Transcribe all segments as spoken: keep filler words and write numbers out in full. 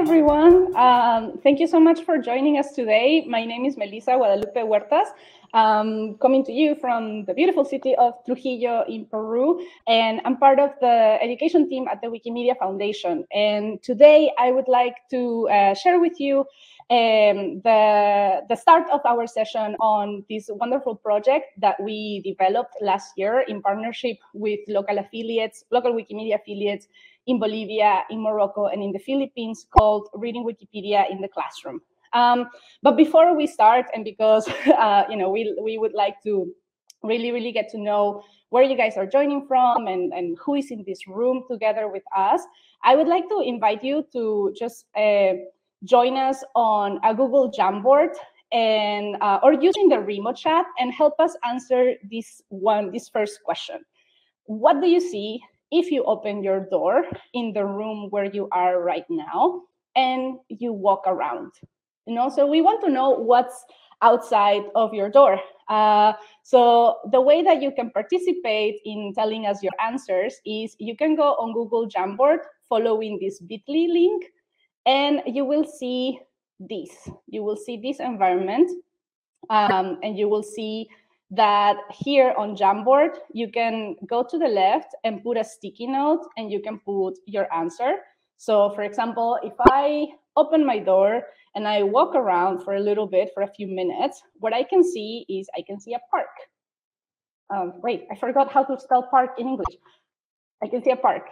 everyone. Um, thank you so much for joining us today. My name is Melissa Guadalupe Huertas, um, coming to you from the beautiful city of Trujillo in Peru, and I'm part of the education team at the Wikimedia Foundation. And today I would like to uh, share with you um, the, the start of our session on this wonderful project that we developed last year in partnership with local affiliates, local Wikimedia affiliates in Bolivia, in Morocco, and in the Philippines, called Reading Wikipedia in the Classroom. Um, but before we start, and because uh, you know we we would like to really really get to know where you guys are joining from and and who is in this room together with us, I would like to invite you to just uh, join us on a Google Jamboard and uh, or using the remote chat and help us answer this one this first question. What do you see if you open your door in the room where you are right now and you walk around? You know, so we want to know what's outside of your door. Uh, so the way that you can participate in telling us your answers is you can go on Google Jamboard following this bit dot l y link, and you will see this. You will see this environment, um, and you will see that here on Jamboard, you can go to the left and put a sticky note and you can put your answer. So for example, if I open my door and I walk around for a little bit, for a few minutes, what I can see is I can see a park. Um, wait, I forgot how to spell park in English. I can see a park.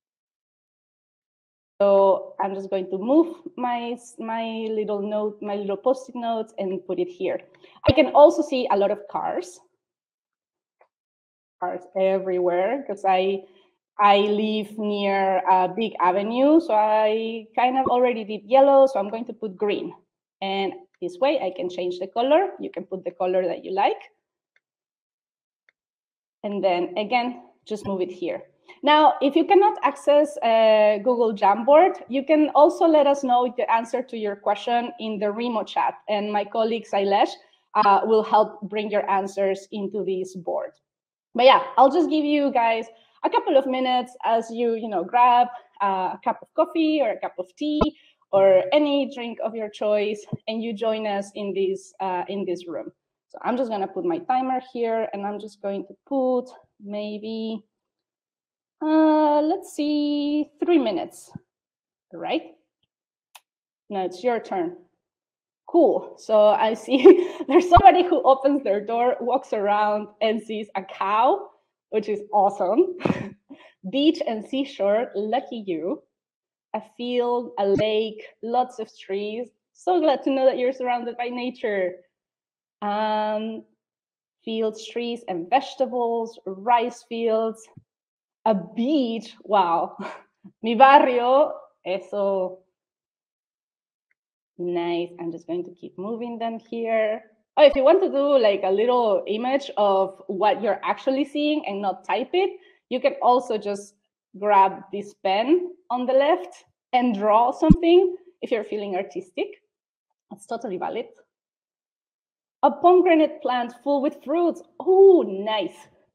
So I'm just going to move my, my little note, my little post-it notes and put it here. I can also see a lot of cars. Cars everywhere because I I live near a big avenue, so I kind of already did yellow, so I'm going to put green. And this way I can change the color. You can put the color that you like. And then again, just move it here. Now, if you cannot access uh, Google Jamboard, you can also let us know the answer to your question in the remote chat, and my colleague Sailesh uh, will help bring your answers into this board. But yeah, I'll just give you guys a couple of minutes as you, you know, grab a cup of coffee or a cup of tea or any drink of your choice, and you join us in this uh, in this room. So I'm just gonna put my timer here, and I'm just going to put maybe, uh, let's see, three minutes, all right? Now it's your turn. Cool. So I see there's somebody who opens their door, walks around, and sees a cow, which is awesome. Beach and seashore, lucky you. A field, a lake, lots of trees. So glad to know that you're surrounded by nature. Um, fields, trees, and vegetables, rice fields, a beach. Wow. Mi barrio, eso. Nice. I'm just going to keep moving them here. Oh, if you want to do like a little image of what you're actually seeing and not type it, you can also just grab this pen on the left and draw something if you're feeling artistic. That's totally valid. A pomegranate plant full with fruits. Oh, nice.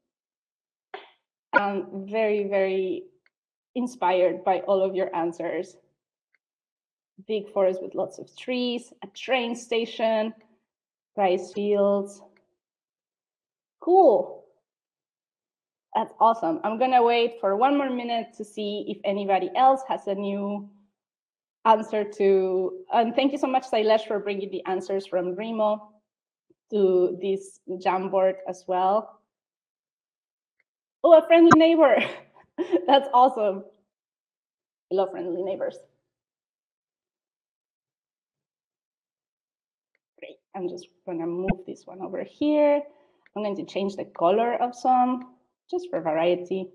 I'm very, very inspired by all of your answers. Big forest with lots of trees, a train station, rice fields. Cool. That's awesome. I'm gonna wait for one more minute to see if anybody else has a new answer to, and thank you so much, Sailesh, for bringing the answers from Remo to this Jamboard as well. Oh, a friendly neighbor. That's awesome. I love friendly neighbors. Great. I'm just gonna move this one over here. I'm going to change the color of some, just for variety.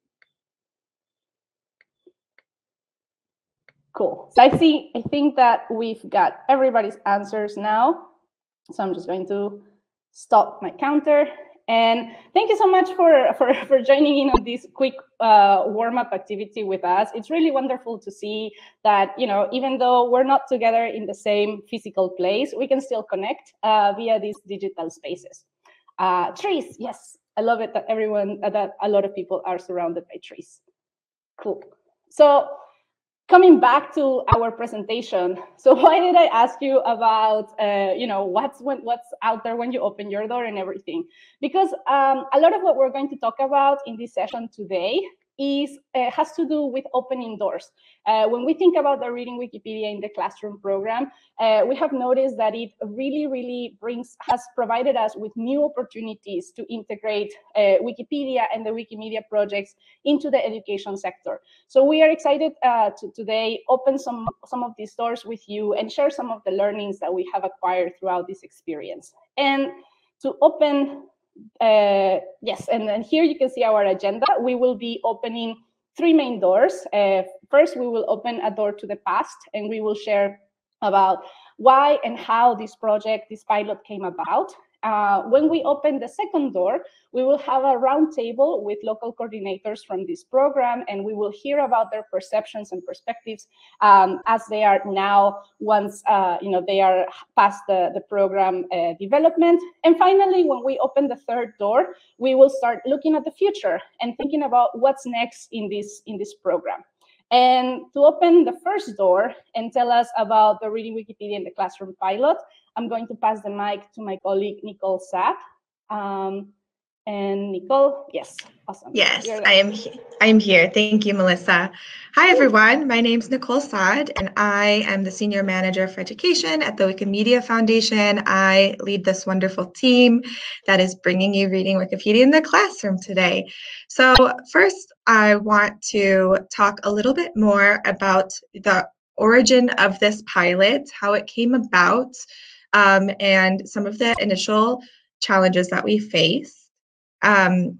Cool. So I see, I think that we've got everybody's answers now. So I'm just going to stop my counter. And thank you so much for, for, for joining in on this quick uh, warm-up activity with us. It's really wonderful to see that, you know, even though we're not together in the same physical place, we can still connect uh, via these digital spaces. Uh, trees, yes, I love it that everyone, uh, that a lot of people are surrounded by trees. Cool. So coming back to our presentation, so why did I ask you about, uh, you know, what's when, what's out there when you open your door and everything? Because um, a lot of what we're going to talk about in this session today is uh, has to do with opening doors. Uh, when we think about the Reading Wikipedia in the Classroom program, uh, we have noticed that it really, really brings, has provided us with new opportunities to integrate uh, Wikipedia and the Wikimedia projects into the education sector. So we are excited uh, to today open some, some of these doors with you and share some of the learnings that we have acquired throughout this experience. And to open Uh, yes, and then here you can see our agenda. We will be opening three main doors. Uh, first, we will open a door to the past, and we will share about why and how this project, this pilot came about. Uh, when we open the second door, we will have a roundtable with local coordinators from this program, and we will hear about their perceptions and perspectives um, as they are now, once uh, you know they are past the, the program uh, development. And finally, when we open the third door, we will start looking at the future and thinking about what's next in this in this program. And to open the first door and tell us about the Reading Wikipedia in the Classroom pilot, I'm going to pass the mic to my colleague, Nicole Sapp. Um, and Nicole, yes, awesome. Yes, I am, I am here. Thank you, Melissa. Hi, everyone. My name is Nicole Saad, and I am the Senior Manager for Education at the Wikimedia Foundation. I lead this wonderful team that is bringing you Reading Wikipedia in the Classroom today. So first, I want to talk a little bit more about the origin of this pilot, how it came about, um, and some of the initial challenges that we face. Um,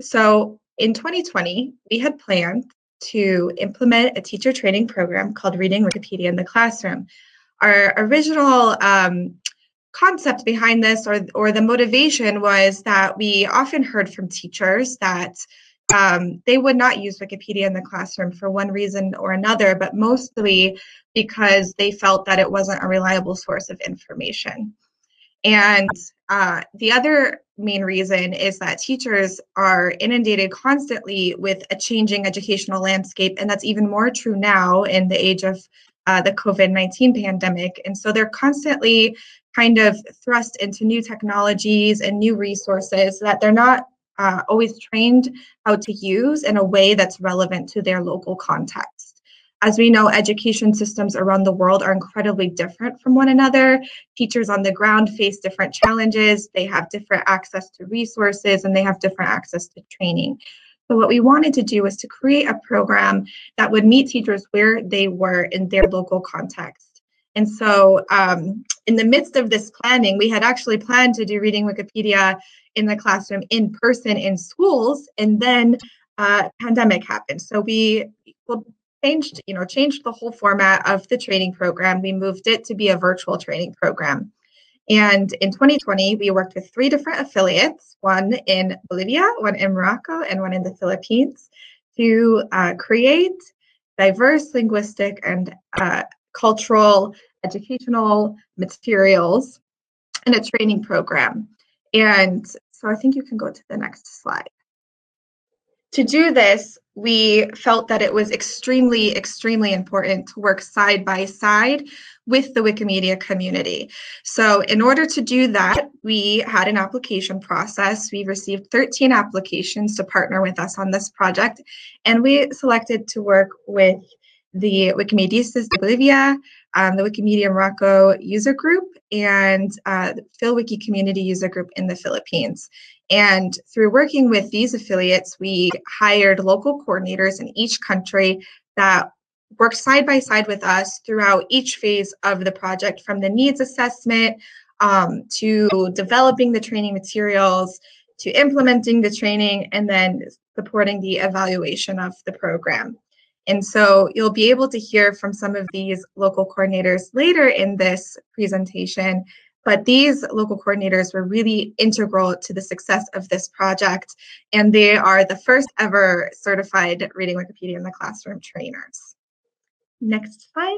so in twenty twenty, we had planned to implement a teacher training program called Reading Wikipedia in the Classroom. Our original um, concept behind this, or, or the motivation, was that we often heard from teachers that um, they would not use Wikipedia in the classroom for one reason or another, but mostly because they felt that it wasn't a reliable source of information. And uh, the other main reason is that teachers are inundated constantly with a changing educational landscape, and that's even more true now in the age of uh, the COVID nineteen pandemic. And so they're constantly kind of thrust into new technologies and new resources that they're not uh, always trained how to use in a way that's relevant to their local context. As we know, education systems around the world are incredibly different from one another. Teachers on the ground face different challenges. They have different access to resources, and they have different access to training. So what we wanted to do was to create a program that would meet teachers where they were in their local context. And so um, in the midst of this planning, we had actually planned to do Reading Wikipedia in the classroom in person in schools, and then uh, pandemic happened. So we well, changed, you know, changed the whole format of the training program. We moved it to be a virtual training program. And in twenty twenty, we worked with three different affiliates, one in Bolivia, one in Morocco, and one in the Philippines, to uh, create diverse linguistic and uh, cultural educational materials in a training program. And so I think you can go to the next slide. To do this, we felt that it was extremely, extremely important to work side by side with the Wikimedia community. So in order to do that, we had an application process. We received thirteen applications to partner with us on this project, and we selected to work with the Wikimedistas de Bolivia, um, the Wikimedia Morocco user group, and uh, the PhilWiki community user group in the Philippines. And through working with these affiliates, we hired local coordinators in each country that worked side by side with us throughout each phase of the project, from the needs assessment um, to developing the training materials, to implementing the training, and then supporting the evaluation of the program. And so you'll be able to hear from some of these local coordinators later in this presentation. But these local coordinators were really integral to the success of this project, and they are the first ever certified Reading Wikipedia in the Classroom trainers. Next slide.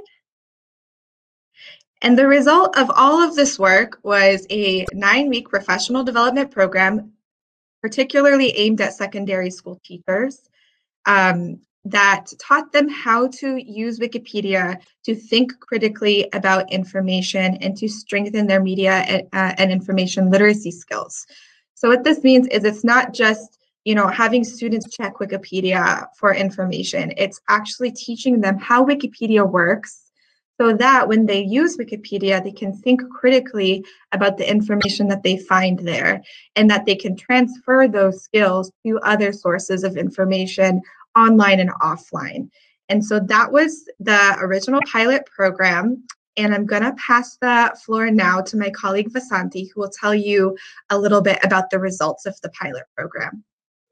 And the result of all of this work was a nine-week professional development program, particularly aimed at secondary school teachers. Um, that taught them how to use Wikipedia to think critically about information and to strengthen their media and, uh, and information literacy skills. So what this means is it's not just, you know, having students check Wikipedia for information. It's actually teaching them how Wikipedia works so that when they use Wikipedia, they can think critically about the information that they find there and that they can transfer those skills to other sources of information online and offline. And so that was the original pilot program. And I'm going to pass the floor now to my colleague Vasanthi, who will tell you a little bit about the results of the pilot program.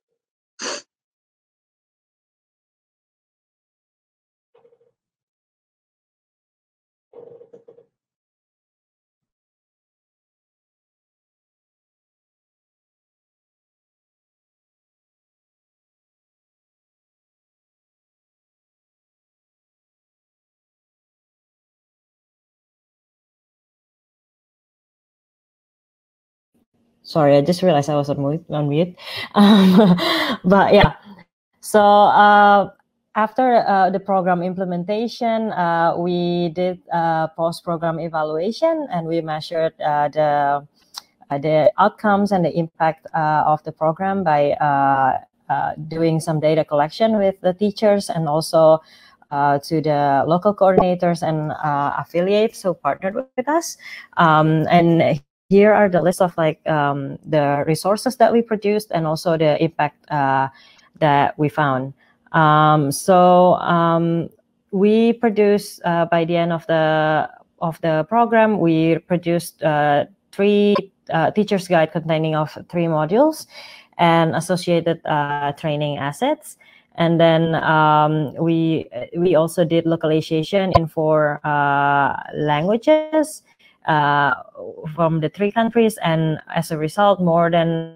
Sorry, I just realized I was on mute. On mute. Um, but yeah, so uh, after uh, the program implementation, uh, we did uh, post-program evaluation, and we measured uh, the uh, the outcomes and the impact uh, of the program by uh, uh, doing some data collection with the teachers and also uh, to the local coordinators and uh, affiliates who partnered with us. Um, and here are the list of like um, the resources that we produced and also the impact uh, that we found. Um, so um, we produced uh, by the end of the of the program, we produced uh, three uh, teacher's guide containing of three modules and associated uh, training assets. And then um, we we also did localization in four uh, languages uh, from the three countries, and as a result, more than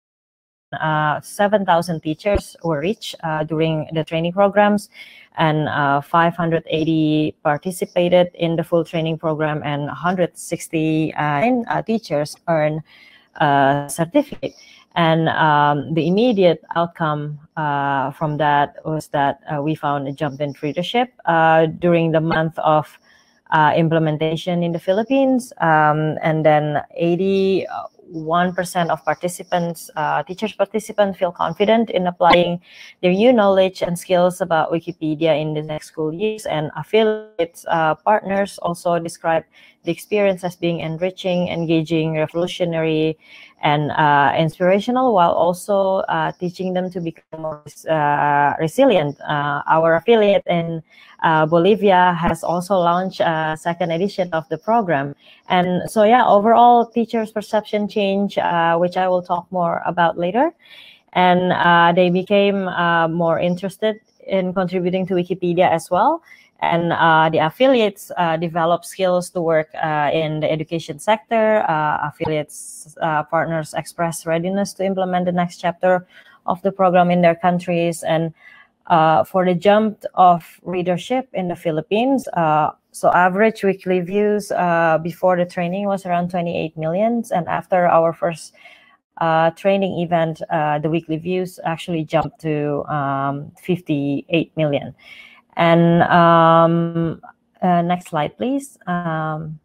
uh, seven thousand teachers were reached uh, during the training programs, and uh, five hundred eighty participated in the full training program, and one hundred sixty uh, teachers earned a certificate. And um, the immediate outcome uh, from that was that uh, we found a jump in readership uh, during the month of uh, implementation in the Philippines. Um, and then eighty-one percent of participants, uh, teachers participants feel confident in applying their new knowledge and skills about Wikipedia in the next school years. And affiliates uh, partners also describe the experience as being enriching, engaging, revolutionary, and uh, inspirational, while also uh, teaching them to become more uh, resilient. Uh, our affiliate in uh, Bolivia has also launched a second edition of the program. And so, yeah, overall teachers' perception change, uh, which I will talk more about later. And uh, they became uh, more interested in contributing to Wikipedia as well. And uh, the affiliates uh, develop skills to work uh, in the education sector. Uh, affiliates uh, partners express readiness to implement the next chapter of the program in their countries. And uh, for the jump of readership in the Philippines, uh, so average weekly views uh, before the training was around twenty-eight million. And after our first uh, training event, uh, the weekly views actually jumped to um, fifty-eight million. And um, uh, next slide, please. Um,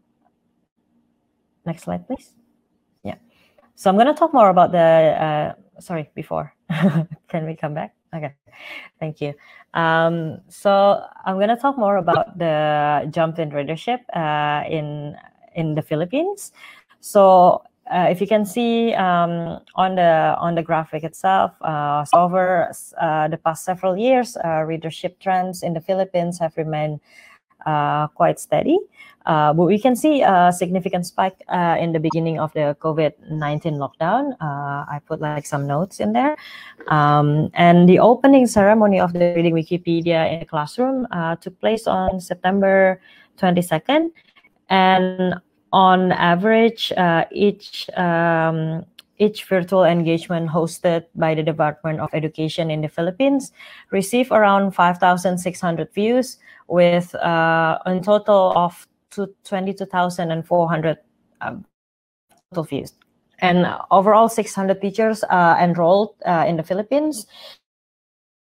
next slide, please. Yeah. So I'm going to talk more about the, uh, sorry, before. Can we come back? Okay. Thank you. Um, so I'm going to talk more about the jump in readership uh, in, in the Philippines. So Uh, if you can see um, on the on the graphic itself, uh, so over uh, the past several years, uh, readership trends in the Philippines have remained uh, quite steady. Uh, but we can see a significant spike uh, in the beginning of the COVID nineteen lockdown. Uh, I put like some notes in there. Um, and the opening ceremony of the Reading Wikipedia in the classroom uh, took place on September twenty-second. And on average, uh, each um, each virtual engagement hosted by the Department of Education in the Philippines received around five thousand six hundred views, with uh, a total of twenty-two thousand four hundred um, total views. And overall, six hundred teachers uh, enrolled uh, in the Philippines.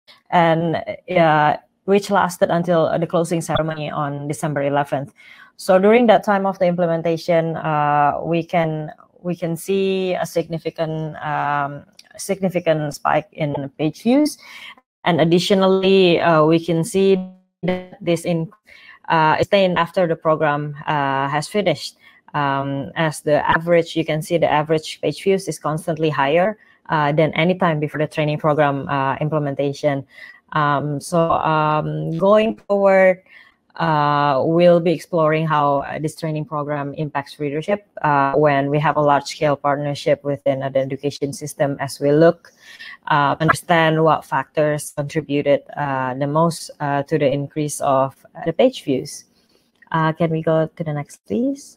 and uh, which lasted until the closing ceremony on December eleventh. So during that time of the implementation, uh, we can we can see a significant um, significant spike in page views, and additionally, uh, we can see that this in uh, is sustained after the program uh, has finished. Um, as the average, you can see the average page views is constantly higher uh, than any time before the training program uh, implementation. Um, so um, going forward, uh, we'll be exploring how uh, this training program impacts readership uh, when we have a large-scale partnership within uh, the education system, as we look uh, understand what factors contributed uh, the most uh, to the increase of uh, the page views. Uh, can we go to the next, please?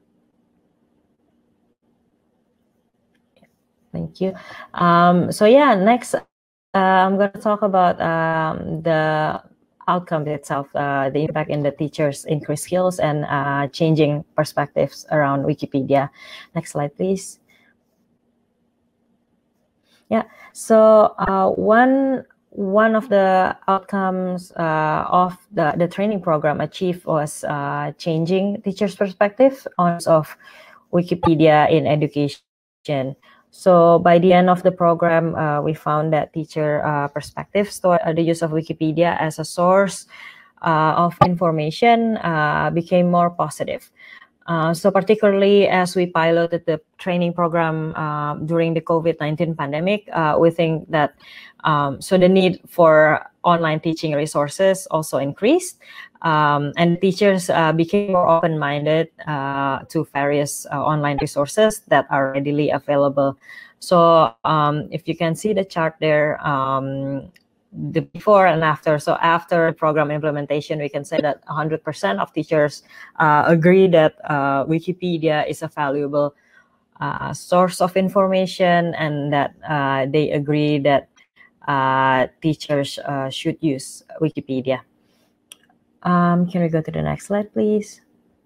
Thank you. Um, so yeah, next uh, I'm going to talk about um, the outcome itself, uh, the impact in the teachers' increased skills and uh, changing perspectives around Wikipedia. Next slide, please. Yeah, so uh, one one of the outcomes uh, of the, the training program achieved was uh, changing teachers' perspective on of Wikipedia in education. So by the end of the program, uh, we found that teacher uh, perspectives toward the use of Wikipedia as a source uh, of information uh, became more positive. Uh, so particularly as we piloted the training program uh, during the COVID nineteen pandemic, uh, we think that um, so the need for online teaching resources also increased, um, and teachers uh, became more open-minded uh, to various uh, online resources that are readily available. So um, if you can see the chart there, um, the before and after. So after program implementation, we can say that one hundred percent of teachers uh, agree that uh, Wikipedia is a valuable uh, source of information, and that uh, they agree that uh, teachers uh, should use Wikipedia. Um, can we go to the next slide, please?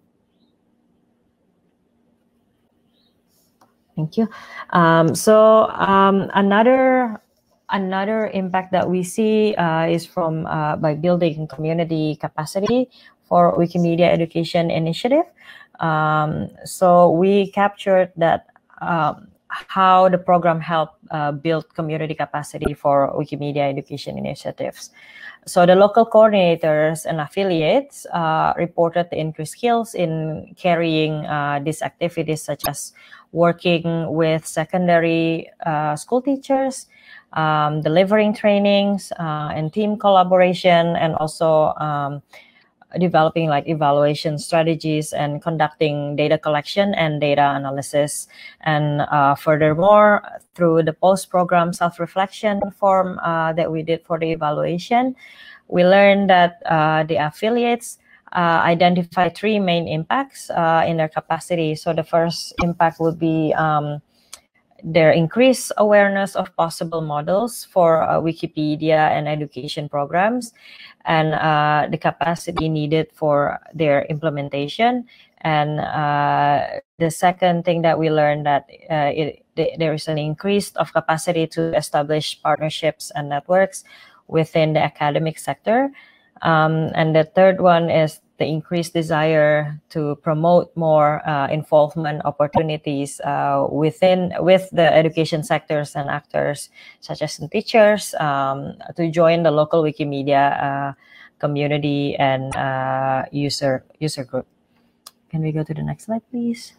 Thank you. Um, so um, another Another impact that we see uh, is from uh, by building community capacity for Wikimedia education initiative. Um, so we captured that um, how the program helped uh, build community capacity for Wikimedia education initiatives. So the local coordinators and affiliates uh, reported the increased skills in carrying uh, these activities, such as working with secondary uh, school teachers, um, delivering trainings uh, and team collaboration, and also um, developing like evaluation strategies and conducting data collection and data analysis. And uh, furthermore, through the post-program self-reflection form uh, that we did for the evaluation, we learned that uh, the affiliates uh, identify three main impacts uh, in their capacity. So the first impact would be um, their increased awareness of possible models for uh, Wikipedia and education programs, and uh, the capacity needed for their implementation. And uh, the second thing that we learned, that uh, it, there is an increase of capacity to establish partnerships and networks within the academic sector. Um, and the third one is the increased desire to promote more uh, involvement opportunities uh, within with the education sectors and actors, such as teachers, um, to join the local Wikimedia uh, community and uh, user user group. Can we go to the next slide, please?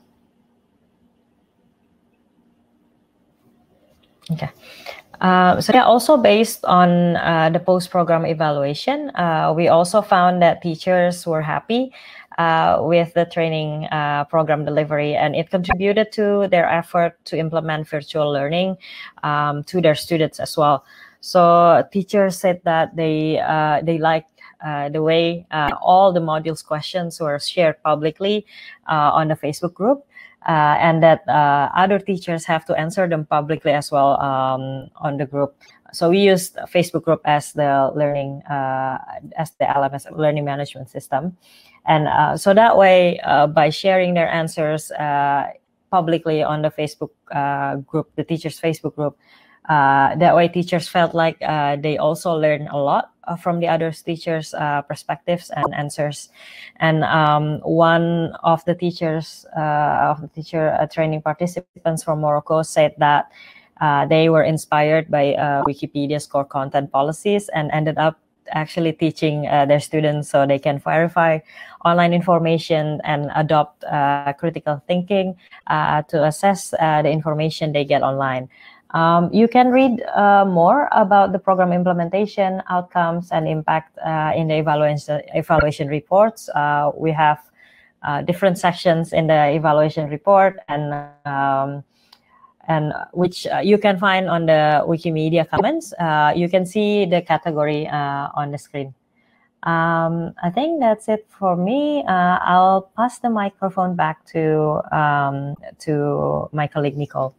Okay. Uh, so yeah, also based on uh, the post-program evaluation, uh, we also found that teachers were happy uh, with the training uh, program delivery, and it contributed to their effort to implement virtual learning um, to their students as well. So teachers said that they uh, they liked uh, the way uh, all the modules questions were shared publicly uh, on the Facebook group. Uh, and that uh, other teachers have to answer them publicly as well um, on the group. So we used Facebook group as the learning, uh, as the L M S, learning management system. And uh, so that way, uh, by sharing their answers uh, publicly on the Facebook uh, group, the teachers' Facebook group, uh, that way teachers felt like uh, they also learn a lot uh, from the other teachers' uh, perspectives and answers. And um, one of the teachers, uh, of the teacher uh, training participants from Morocco said that uh, they were inspired by uh, Wikipedia's core content policies and ended up actually teaching uh, their students so they can verify online information and adopt uh, critical thinking uh, to assess uh, the information they get online. Um, you can read uh, more about the program implementation, outcomes, and impact uh, in the evaluation, evaluation reports. Uh, we have uh, different sections in the evaluation report, and um, and which uh, you can find on the Wikimedia Commons. Uh, you can see the category uh, on the screen. Um, I think that's it for me. Uh, I'll pass the microphone back to um, to my colleague Nicole.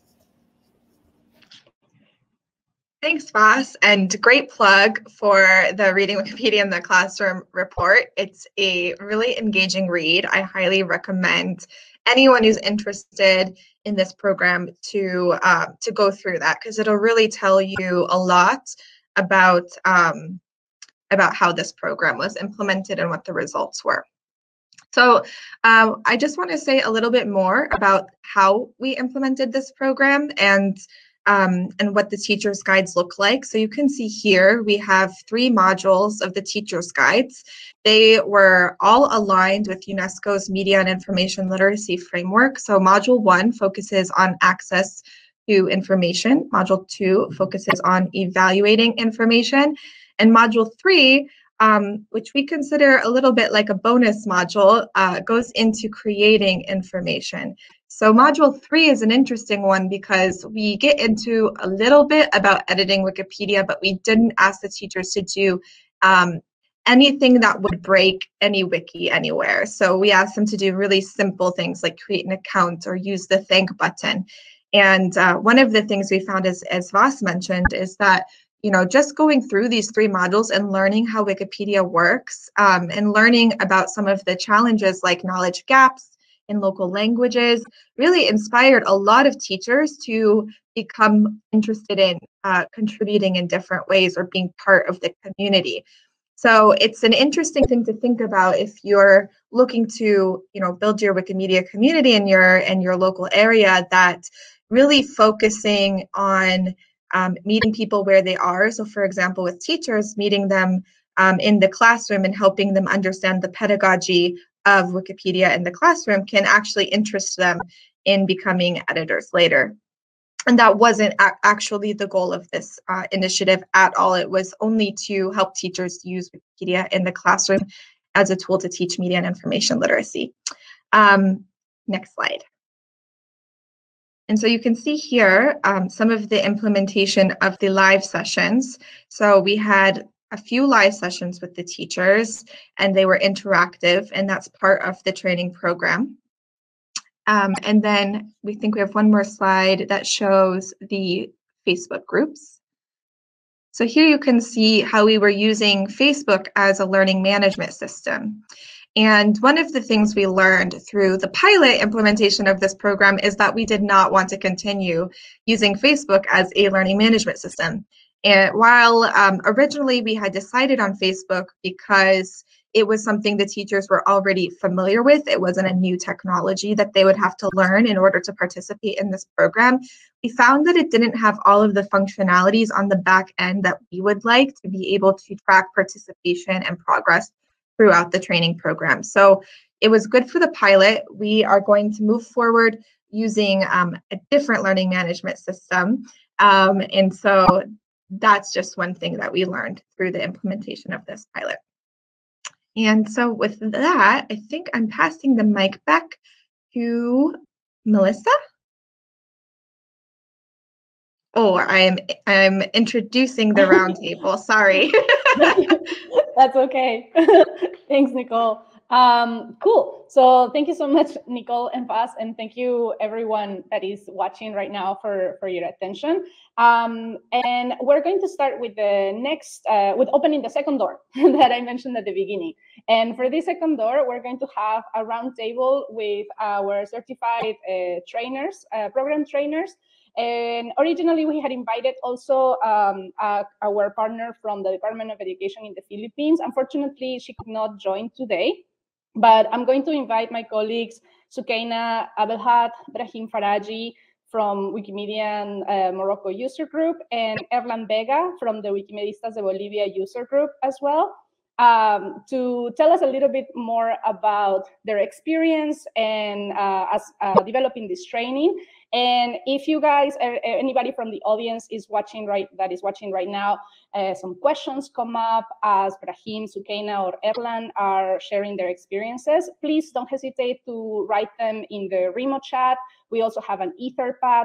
Thanks, Vas, and great plug for the Reading Wikipedia in the Classroom report. It's a really engaging read. I highly recommend anyone who's interested in this program to uh, to go through that, because it'll really tell you a lot about um, about how this program was implemented and what the results were. So um, I just want to say a little bit more about how we implemented this program and Um, and what the teacher's guides look like. So you can see here we have three modules of the teacher's guides. They were all aligned with UNESCO's Media and Information Literacy Framework. So module one focuses on access to information. Module two focuses on evaluating information. And module three, um, which we consider a little bit like a bonus module, uh, goes into creating information. So module three is an interesting one because we get into a little bit about editing Wikipedia, but we didn't ask the teachers to do um, anything that would break any wiki anywhere. So we asked them to do really simple things like create an account or use the thank button. And uh, one of the things we found, is, as Vas mentioned, is that you know, just going through these three modules and learning how Wikipedia works um, and learning about some of the challenges like knowledge gaps in local languages really inspired a lot of teachers to become interested in uh, contributing in different ways or being part of the community. So it's an interesting thing to think about if you're looking to, you know, build your Wikimedia community in your in your local area, that really focusing on um, meeting people where they are. So for example, with teachers, meeting them um, in the classroom and helping them understand the pedagogy of Wikipedia in the classroom can actually interest them in becoming editors later. And that wasn't actually the goal of this uh, initiative at all. It was only to help teachers use Wikipedia in the classroom as a tool to teach media and information literacy. Um, next slide. And so you can see here um, some of the implementation of the live sessions. So we had a few live sessions with the teachers, and they were interactive, and that's part of the training program. Um, and then we think we have one more slide that shows the Facebook groups. So here you can see how we were using Facebook as a learning management system. And one of the things we learned through the pilot implementation of this program is that we did not want to continue using Facebook as a learning management system. And while um, originally we had decided on Facebook because it was something the teachers were already familiar with, it wasn't a new technology that they would have to learn in order to participate in this program, we found that it didn't have all of the functionalities on the back end that we would like to be able to track participation and progress throughout the training program. So it was good for the pilot. We are going to move forward using um, a different learning management system. Um, and so that's just one thing that we learned through the implementation of this pilot. And so with that, I think I'm passing the mic back to Melissa. Oh, I'm I'm introducing the roundtable. Sorry. That's okay. Thanks, Nicole. Um, cool. So thank you so much, Nicole and Vas, and thank you everyone that is watching right now for, for your attention. Um, and we're going to start with the next, uh, with opening the second door that I mentioned at the beginning. And for this second door, we're going to have a roundtable with our certified uh, trainers, uh, program trainers. And originally, we had invited also um, uh, our partner from the Department of Education in the Philippines. Unfortunately, she could not join today, but I'm going to invite my colleagues, Sukaina Abelhat, Brahim Faraji from Wikimedia and uh, Morocco user group, and Erlan Vega from the Wikimedistas de Bolivia user group as well, um, to tell us a little bit more about their experience and uh, as uh, developing this training. And if you guys, uh, anybody from the audience is watching right, that is watching right now, uh, some questions come up as Brahim, Sukaina, or Erlan are sharing their experiences, please don't hesitate to write them in the remote chat. We also have an Etherpad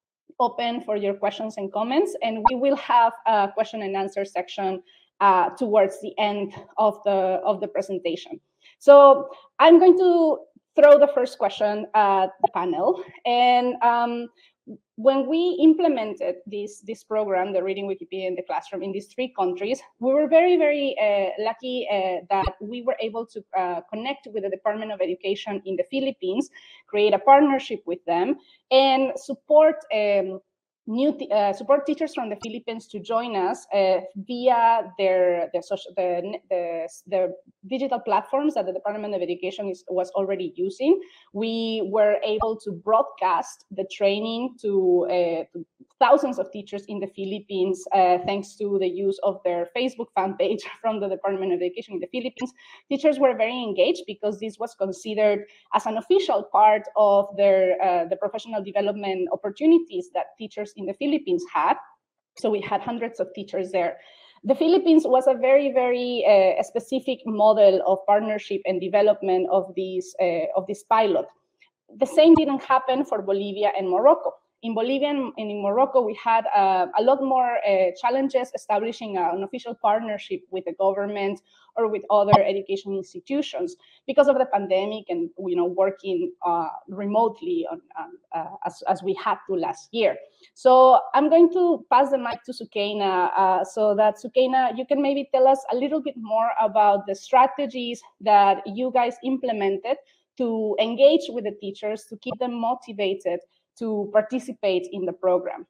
open for your questions and comments, and we will have a question and answer section uh, towards the end of the, of the presentation. So I'm going to throw the first question at the panel. And um, when we implemented this, this program, the Reading Wikipedia in the Classroom, in these three countries, we were very, very uh, lucky uh, that we were able to uh, connect with the Department of Education in the Philippines, create a partnership with them, and support um, new uh, support teachers from the Philippines to join us uh, via their their social the, the the digital platforms that the Department of Education is, was already using. We were able to broadcast the training to, uh, to thousands of teachers in the Philippines, uh, thanks to the use of their Facebook fan page from the Department of Education in the Philippines. Teachers were very engaged because this was considered as an official part of their uh, the professional development opportunities that teachers in the Philippines had. So we had hundreds of teachers there. The Philippines was a very, very uh, specific model of partnership and development of these uh, of this pilot. The same didn't happen for Bolivia and Morocco. In Bolivia and in Morocco, we had uh, a lot more uh, challenges establishing an official partnership with the government or with other education institutions because of the pandemic and, you know, working uh, remotely on, uh, as, as we had to last year. So I'm going to pass the mic to Sukaina uh, so that, Sukaina, you can maybe tell us a little bit more about the strategies that you guys implemented to engage with the teachers, to keep them motivated to participate in the program.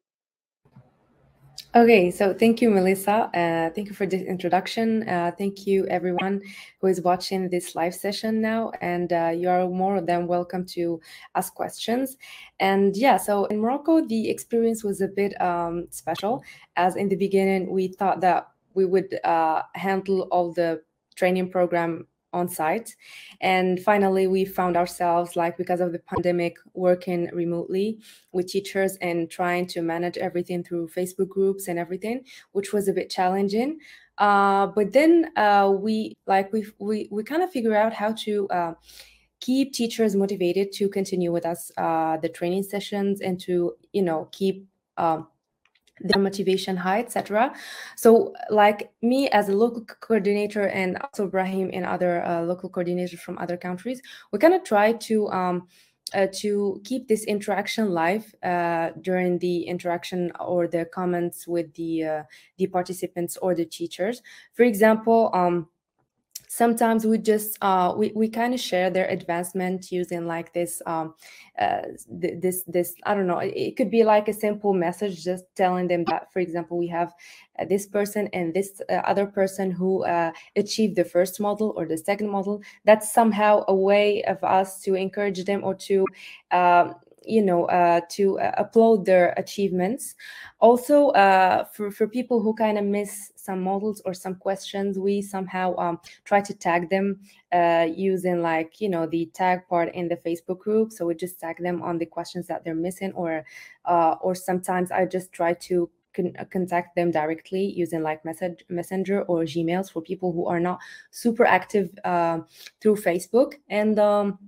Okay, so thank you, Melissa. Uh, thank you for this introduction. Uh, thank you, everyone who is watching this live session now. And uh, you are more than welcome to ask questions. And yeah, so in Morocco, the experience was a bit um, special, as in the beginning, we thought that we would uh, handle all the training program on site. And finally, we found ourselves, like, because of the pandemic, working remotely with teachers and trying to manage everything through Facebook groups and everything, which was a bit challenging. Uh, but then uh, we like we we we kind of figure out how to uh, keep teachers motivated to continue with us uh, the training sessions and to, you know, keep um, their motivation high, et cetera. So like me as a local coordinator and also Brahim and other uh, local coordinators from other countries, we kind of try to um, uh, to keep this interaction live uh, during the interaction or the comments with the uh, the participants or the teachers. For example, um, sometimes we just uh, we we kind of share their advancement using like this um, uh, th this this I don't know. It could be like a simple message, just telling them that, for example, we have uh, this person and this uh, other person who uh, achieved the first model or the second model. That's somehow a way of us to encourage them or to uh, you know, uh, to uh, upload their achievements. Also, uh, for, for people who kind of miss some models or some questions, we somehow um, try to tag them uh, using, like, you know, the tag part in the Facebook group. So we just tag them on the questions that they're missing, or uh, or sometimes I just try to con contact them directly using like message messenger or Gmails for people who are not super active uh, through Facebook. And um,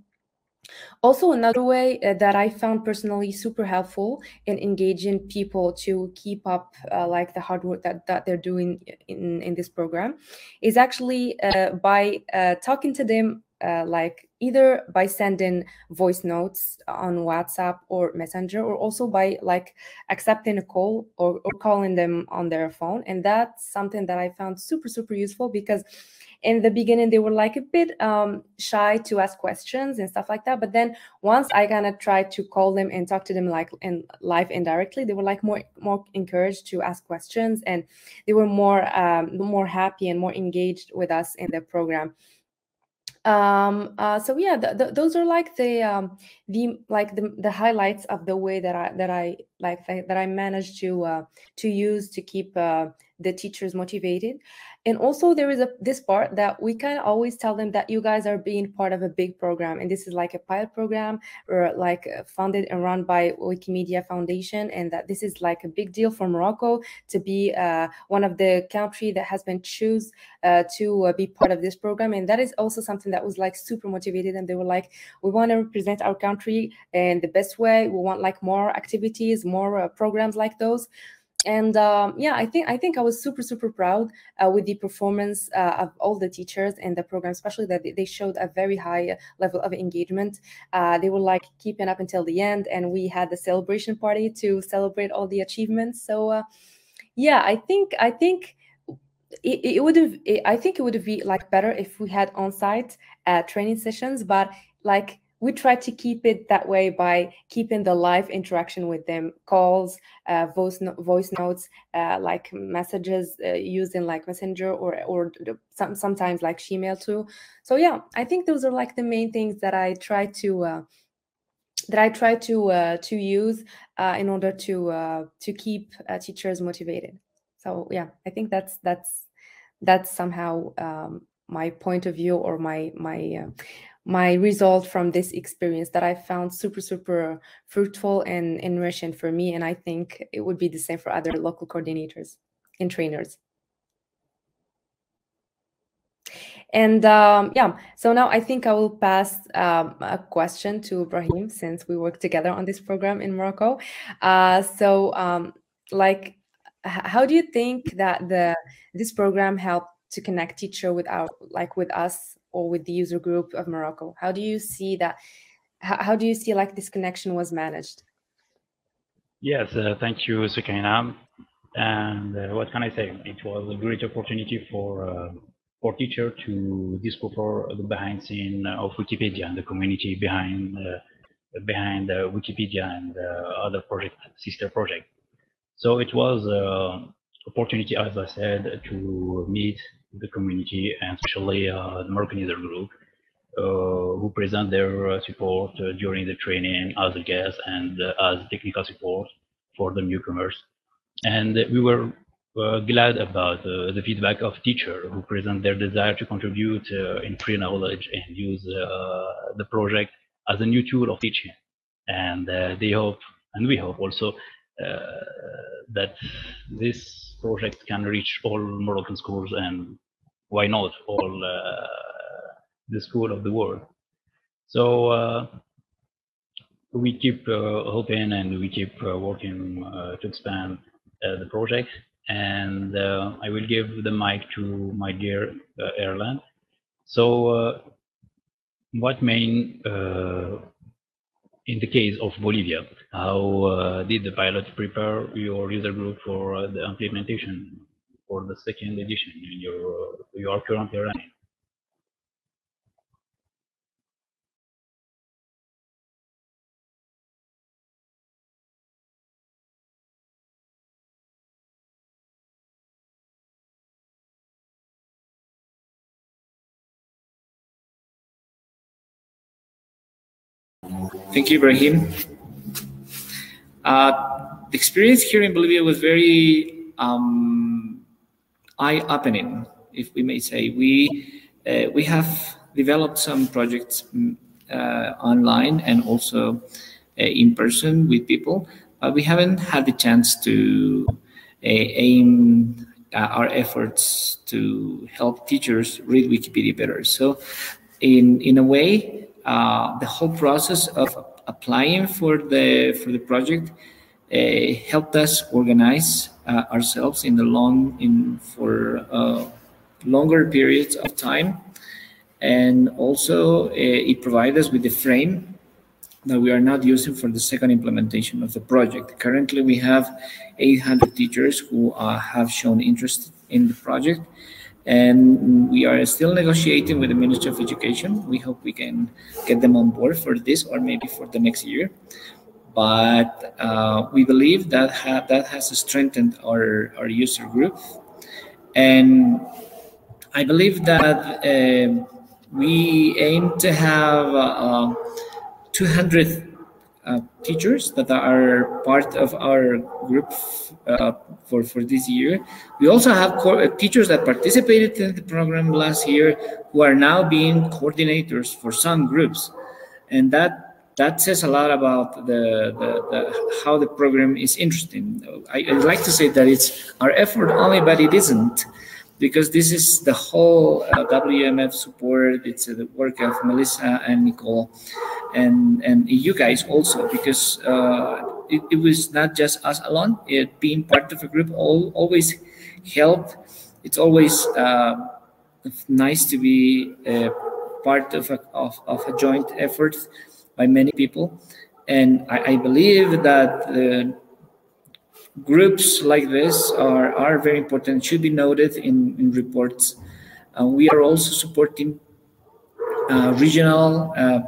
also, another way uh, that I found personally super helpful in engaging people to keep up uh, like the hard work that, that they're doing in, in this program is actually uh, by uh, talking to them uh, like either by sending voice notes on WhatsApp or Messenger, or also by like accepting a call or, or calling them on their phone. And that's something that I found super, super useful, because in the beginning they were like a bit um, shy to ask questions and stuff like that. But then once I kind of tried to call them and talk to them like in live indirectly, they were like more more encouraged to ask questions, and they were more um, more happy and more engaged with us in the program. Um, uh, so yeah, th th those are like the um, the like the, the highlights of the way that I that I like that I managed to uh, to use to keep uh, the teachers motivated. And also there is a this part that we kind of always tell them that you guys are being part of a big program, and this is like a pilot program or like uh, funded and run by Wikimedia Foundation, and that this is like a big deal for Morocco to be uh, one of the country that has been chosen uh, to uh, be part of this program. And that is also something that was like super motivated, and they were like, we want to represent our country in the best way. We want like more activities, more uh, programs like those. And um, yeah, I think I think I was super super proud uh, with the performance uh, of all the teachers in the program, especially that they showed a very high level of engagement. Uh, they were like keeping up until the end, and we had the celebration party to celebrate all the achievements. So uh, yeah, I think I think it, it would have. I think it would be like better if we had on-site uh, training sessions, but like, we try to keep it that way by keeping the live interaction with them, calls, uh, voice no voice notes, uh, like messages uh, used in like Messenger or or some, sometimes like Gmail too. So yeah, I think those are like the main things that I try to uh, that I try to uh, to use uh, in order to uh, to keep uh, teachers motivated. So yeah, I think that's that's that's somehow um, my point of view, or my my. Uh, my result from this experience that I found super, super fruitful and enriching for me. And I think it would be the same for other local coordinators and trainers. And um, yeah, so now I think I will pass um, a question to Ibrahim, since we work together on this program in Morocco. Uh, so um, like, how do you think that the this program helped to connect teacher with our like with us or with the user group of Morocco? How do you see that? How, how do you see like this connection was managed? Yes, uh, thank you, Sukaina. And uh, what can I say? It was a great opportunity for uh, for teacher to discover the behind scene of Wikipedia and the community behind uh, behind uh, Wikipedia and uh, other project, sister project. So it was an opportunity, as I said, to meet the community, and especially uh, the Moroccan user group, uh, who present their uh, support uh, during the training as a guest and uh, as technical support for the newcomers. And we were uh, glad about uh, the feedback of teachers who present their desire to contribute uh, in free knowledge and use uh, the project as a new tool of teaching. And uh, they hope, and we hope also, uh, that this project can reach all Moroccan schools, and why not all uh, the school of the world. So uh, we keep uh, hoping, and we keep uh, working uh, to expand uh, the project. And uh, I will give the mic to my dear uh, Erland. So uh, what main, uh, in the case of Bolivia, how uh, did the pilot prepare your user group for uh, the implementation for the second edition you you are currently running? Thank you, Ibrahim. Uh, the experience here in Bolivia was very um, eye-opening, if we may say. We uh, we have developed some projects uh, online and also uh, in person with people, but we haven't had the chance to uh, aim uh, our efforts to help teachers read Wikipedia better. So, in in a way, Uh, the whole process of applying for the for the project uh, helped us organize uh, ourselves in the long in for uh, longer periods of time, and also uh, it provided us with the frame that we are not using for the second implementation of the project. Currently, we have eight hundred teachers who uh, have shown interest in the project. and we are still negotiating with the Ministry of Education. We hope we can get them on board for this or maybe for the next year. But uh, we believe that ha that has strengthened our, our user group. And I believe that uh, we aim to have uh, two hundred uh, teachers that are part of our group uh, for, for this year. We also have teachers that participated in the program last year who are now being coordinators for some groups. And that that says a lot about the, the, the how the program is interesting. I, I'd like to say that it's our effort only, but it isn't, because this is the whole uh, W M F support. It's uh, the work of Melissa and Nicole and, and you guys also, because uh, it, it was not just us alone. It being part of a group all, always helped. It's always uh, nice to be uh, part of a, of, of a joint effort by many people. And I, I believe that the groups like this are, are very important, should be noted in, in reports. Uh, we are also supporting uh, regional uh,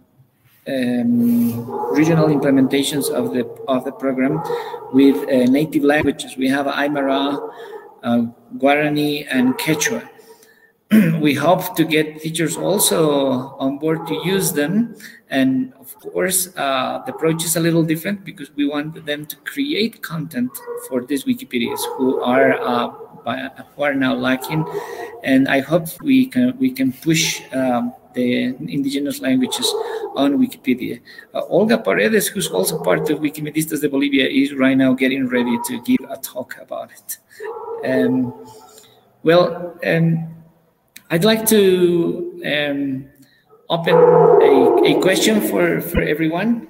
um, regional implementations of the of the program with uh, native languages. We have Aymara, uh, Guarani, and Quechua. We hope to get teachers also on board to use them. And of course, uh, the approach is a little different because we want them to create content for these Wikipedias who are uh, by, who are now lacking. And I hope we can we can push um, the indigenous languages on Wikipedia. Uh, Olga Paredes, who's also part of Wikimedistas de Bolivia, is right now getting ready to give a talk about it. Um, well, um, I'd like to um, open a, a question for, for everyone.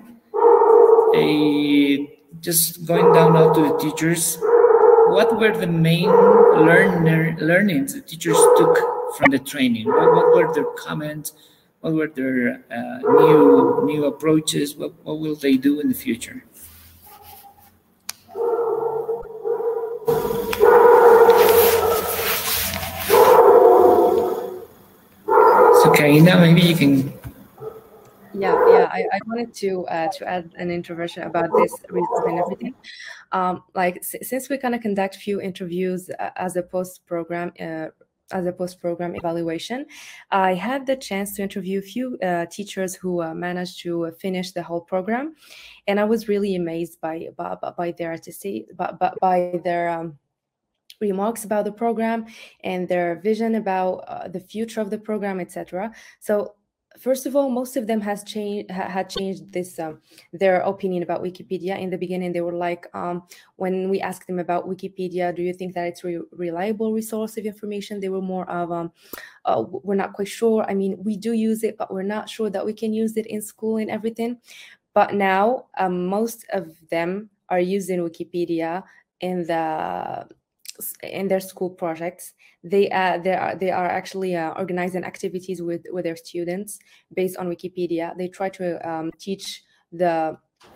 A, just going down now to the teachers. What were the main learner, learnings the teachers took from the training? What, what were their comments? What were their uh, new new approaches? What, what will they do in the future? So Karina, maybe you can. Yeah, yeah. I, I wanted to uh, to add an introversion about this result and everything. Um, like since we kind of conduct few interviews uh, as a post program. Uh, as a post-program evaluation, I had the chance to interview a few uh, teachers who uh, managed to finish the whole program, and I was really amazed by by, by their to see by, by their um, remarks about the program and their vision about uh, the future of the program, et cetera. So first of all, most of them has changed ha had changed this um, their opinion about Wikipedia. In the beginning, they were like, um, when we asked them about Wikipedia, do you think that it's a re reliable resource of information? They were more of, um, uh, we're not quite sure. I mean, we do use it, but we're not sure that we can use it in school and everything. But now, um, most of them are using Wikipedia in the in their school projects. They uh, they are they are actually uh, organizing activities with with their students based on Wikipedia. They try to um, teach the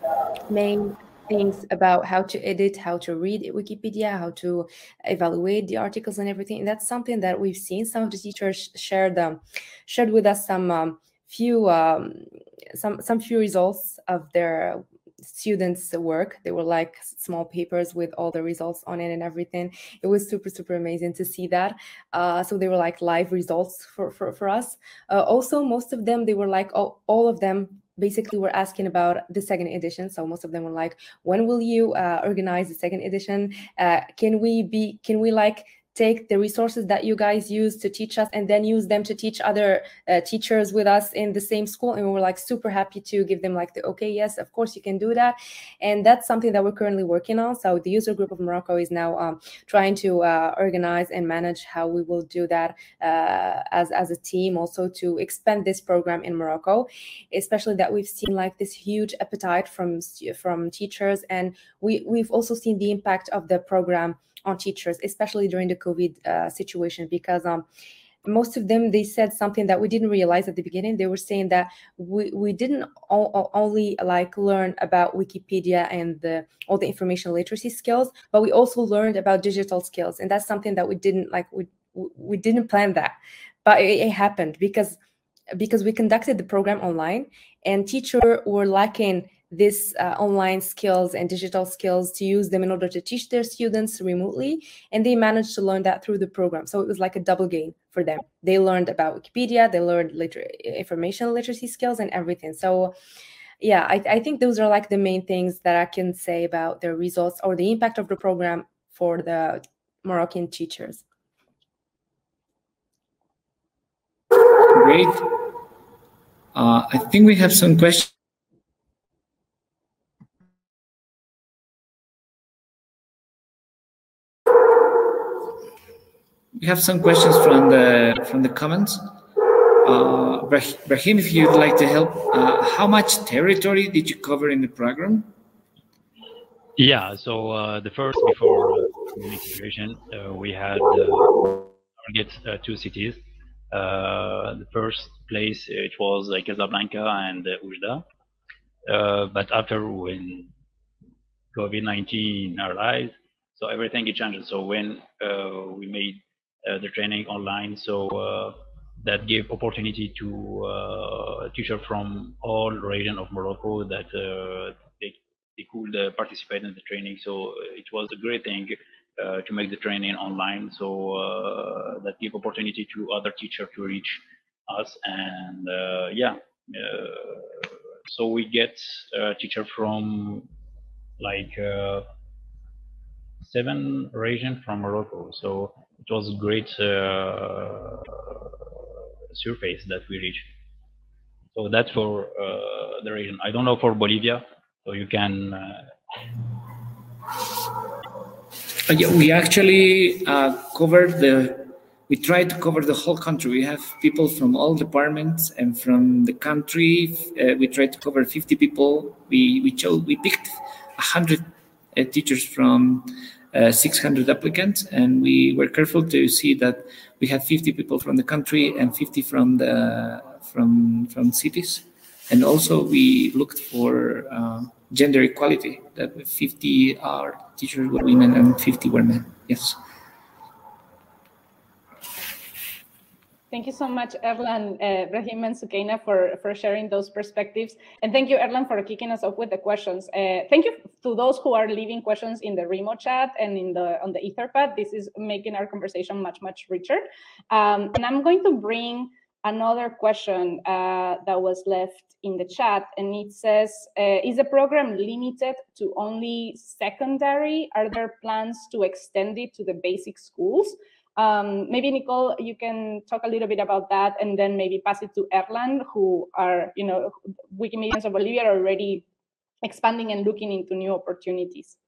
main things about how to edit, how to read Wikipedia, how to evaluate the articles and everything. And that's something that we've seen. Some of the teachers shared um, shared with us some um, few um, some some few results of their students' work. They were like small papers with all the results on it and everything. It was super, super amazing to see that. Uh, so they were like live results for, for, for us. Uh, also, most of them, they were like, all, all of them basically were asking about the second edition. So most of them were like, when will you uh, organize the second edition? Uh, can we be, can we like, take the resources that you guys use to teach us and then use them to teach other uh, teachers with us in the same school? And we were like super happy to give them like the, okay, yes, of course you can do that. And that's something that we're currently working on. So the user group of Morocco is now um, trying to uh, organize and manage how we will do that uh, as, as a team, also to expand this program in Morocco, especially that we've seen like this huge appetite from, from teachers. And we, we've also seen the impact of the program on teachers, especially during the COVID uh, situation, because um, most of them, they said something that we didn't realize at the beginning. They were saying that we, we didn't all, only like learn about Wikipedia and the, all the information literacy skills, but we also learned about digital skills. And that's something that we didn't like, we, we didn't plan that, but it, it happened because because we conducted the program online, and teachers were lacking this uh, online skills and digital skills to use them in order to teach their students remotely, and they managed to learn that through the program. So it was like a double gain for them. They learned about Wikipedia, they learned liter- information literacy skills and everything. So yeah, I, I think those are like the main things that I can say about the results or the impact of the program for the Moroccan teachers. Great. Uh, I think we have some questions. We have some questions from the from the comments. Uh, Brahim, if you'd like to help, uh, how much territory did you cover in the program? Yeah, so uh, the first, before uh, the integration, uh, we had uh, target uh, two cities. Uh, the first place, it was uh, Casablanca and uh, Oujda. Uh, but after when COVID nineteen arrived, so everything it changed. So when uh, we made uh, the training online, so uh, that gave opportunity to uh, teachers from all region of Morocco that uh, they, they could uh, participate in the training. So it was a great thing uh, to make the training online. So uh, that gave opportunity to other teachers to reach us. And uh, yeah, uh, so we get uh, teacher from like uh, seven regions from Morocco. So it was a great uh, surface that we reached. So that's for uh, the region. I don't know for Bolivia, so you can. Uh... Uh, yeah, we actually uh, covered the. We tried to cover the whole country. We have people from all departments and from the country. Uh, we tried to cover fifty people. We we chose. We picked a hundred uh, teachers from uh, six hundred applicants, and we were careful to see that we had fifty people from the country and fifty from the from from cities, and also we looked for uh, gender equality. That fifty are teachers were women and fifty were men. Yes. Thank you so much, Erlan, uh, Brahim, and Sukaina for, for sharing those perspectives. And thank you, Erlan, for kicking us off with the questions. Uh, thank you to those who are leaving questions in the remote chat and in the on the Etherpad. This is making our conversation much, much richer. Um, and I'm going to bring another question uh, that was left in the chat. And it says, uh, is the program limited to only secondary? Are there plans to extend it to the basic schools? Um, maybe Nicole, you can talk a little bit about that, and then maybe pass it to Erlan, who are, you know, Wikimedians of Bolivia are already expanding and looking into new opportunities.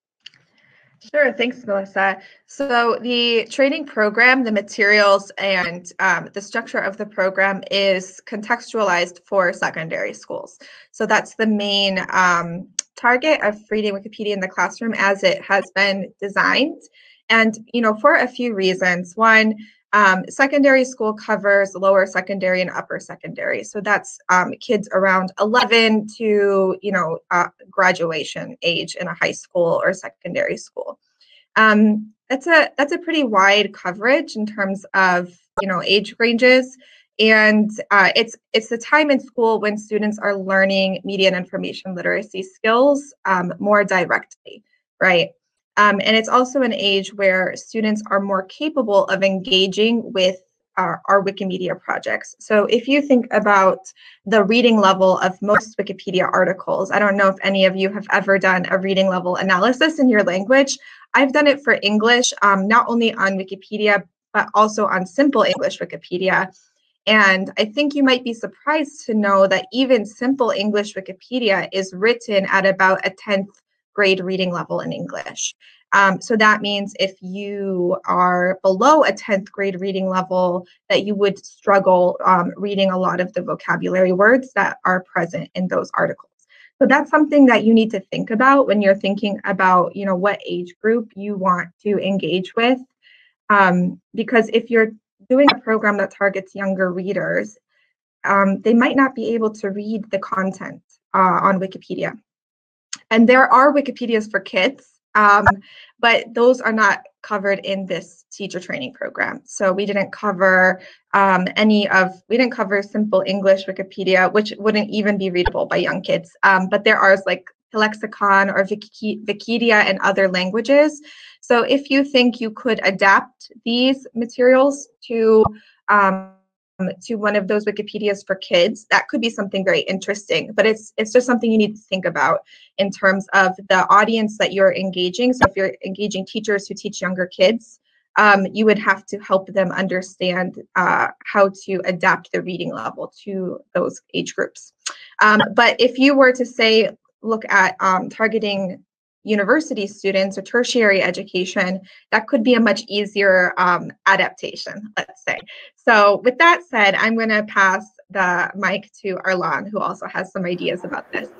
Sure, thanks, Melissa. So the training program, the materials, and um, the structure of the program is contextualized for secondary schools. So that's the main um, target of Reading Wikipedia in the Classroom as it has been designed. And, you know, for a few reasons. One, um, secondary school covers lower secondary and upper secondary. So that's um, kids around eleven to, you know, uh, graduation age in a high school or secondary school. Um, that's a that's a pretty wide coverage in terms of, you know, age ranges. And uh, it's it's the time in school when students are learning media and information literacy skills um, more directly, right? Um, and it's also an age where students are more capable of engaging with our, our Wikimedia projects. So if you think about the reading level of most Wikipedia articles, I don't know if any of you have ever done a reading level analysis in your language. I've done it for English, um, not only on Wikipedia, but also on Simple English Wikipedia. And I think you might be surprised to know that even Simple English Wikipedia is written at about a tenth grade reading level in English. Um, so that means if you are below a tenth grade reading level, that you would struggle um, reading a lot of the vocabulary words that are present in those articles. So that's something that you need to think about when you're thinking about, you know, what age group you want to engage with. Um, because if you're doing a program that targets younger readers, um, they might not be able to read the content uh, on Wikipedia. And there are Wikipedias for kids, Um, but those are not covered in this teacher training program. So we didn't cover um, any of, we didn't cover simple English Wikipedia, which wouldn't even be readable by young kids. Um, but there are like Lexicon or Wiki, Wikipedia in other languages. So if you think you could adapt these materials to um, to one of those Wikipedias for kids, that could be something very interesting. But it's it's just something you need to think about in terms of the audience that you're engaging. So if you're engaging teachers who teach younger kids, um, you would have to help them understand uh, how to adapt the reading level to those age groups. Um, but if you were to say, look at um, targeting university students or tertiary education, that could be a much easier um, adaptation, let's say. So with that said, I'm going to pass the mic to Arlan, who also has some ideas about this.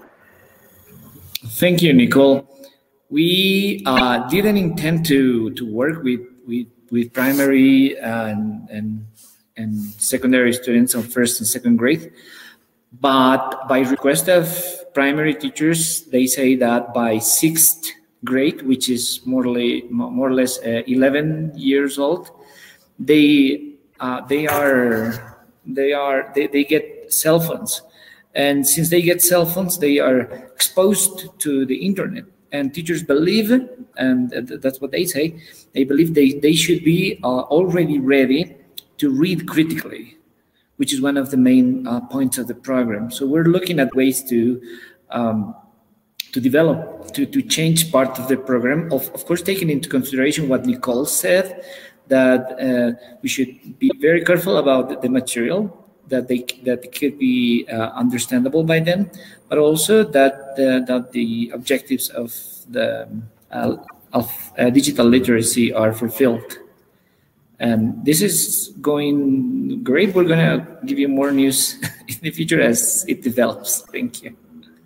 Thank you, Nicole. We uh, didn't intend to, to work with, with, with primary and, and, and secondary students of first and second grade. But by request of primary teachers, they say that by sixth grade, which is more or less, more or less uh, eleven years old, they uh, they are they are they, they get cell phones, and since they get cell phones, they are exposed to the internet. And teachers believe, and that's what they say, they believe they they should be uh, already ready to read critically, which is one of the main uh, points of the program. So we're looking at ways to um, to develop, to, to change part of the program, of, of course, taking into consideration what Nicole said, that uh, we should be very careful about the, the material, that they that could be uh, understandable by them, but also that the, that the objectives of the uh, of uh, digital literacy are fulfilled. And this is going great. We're going to give you more news in the future as it develops. Thank you.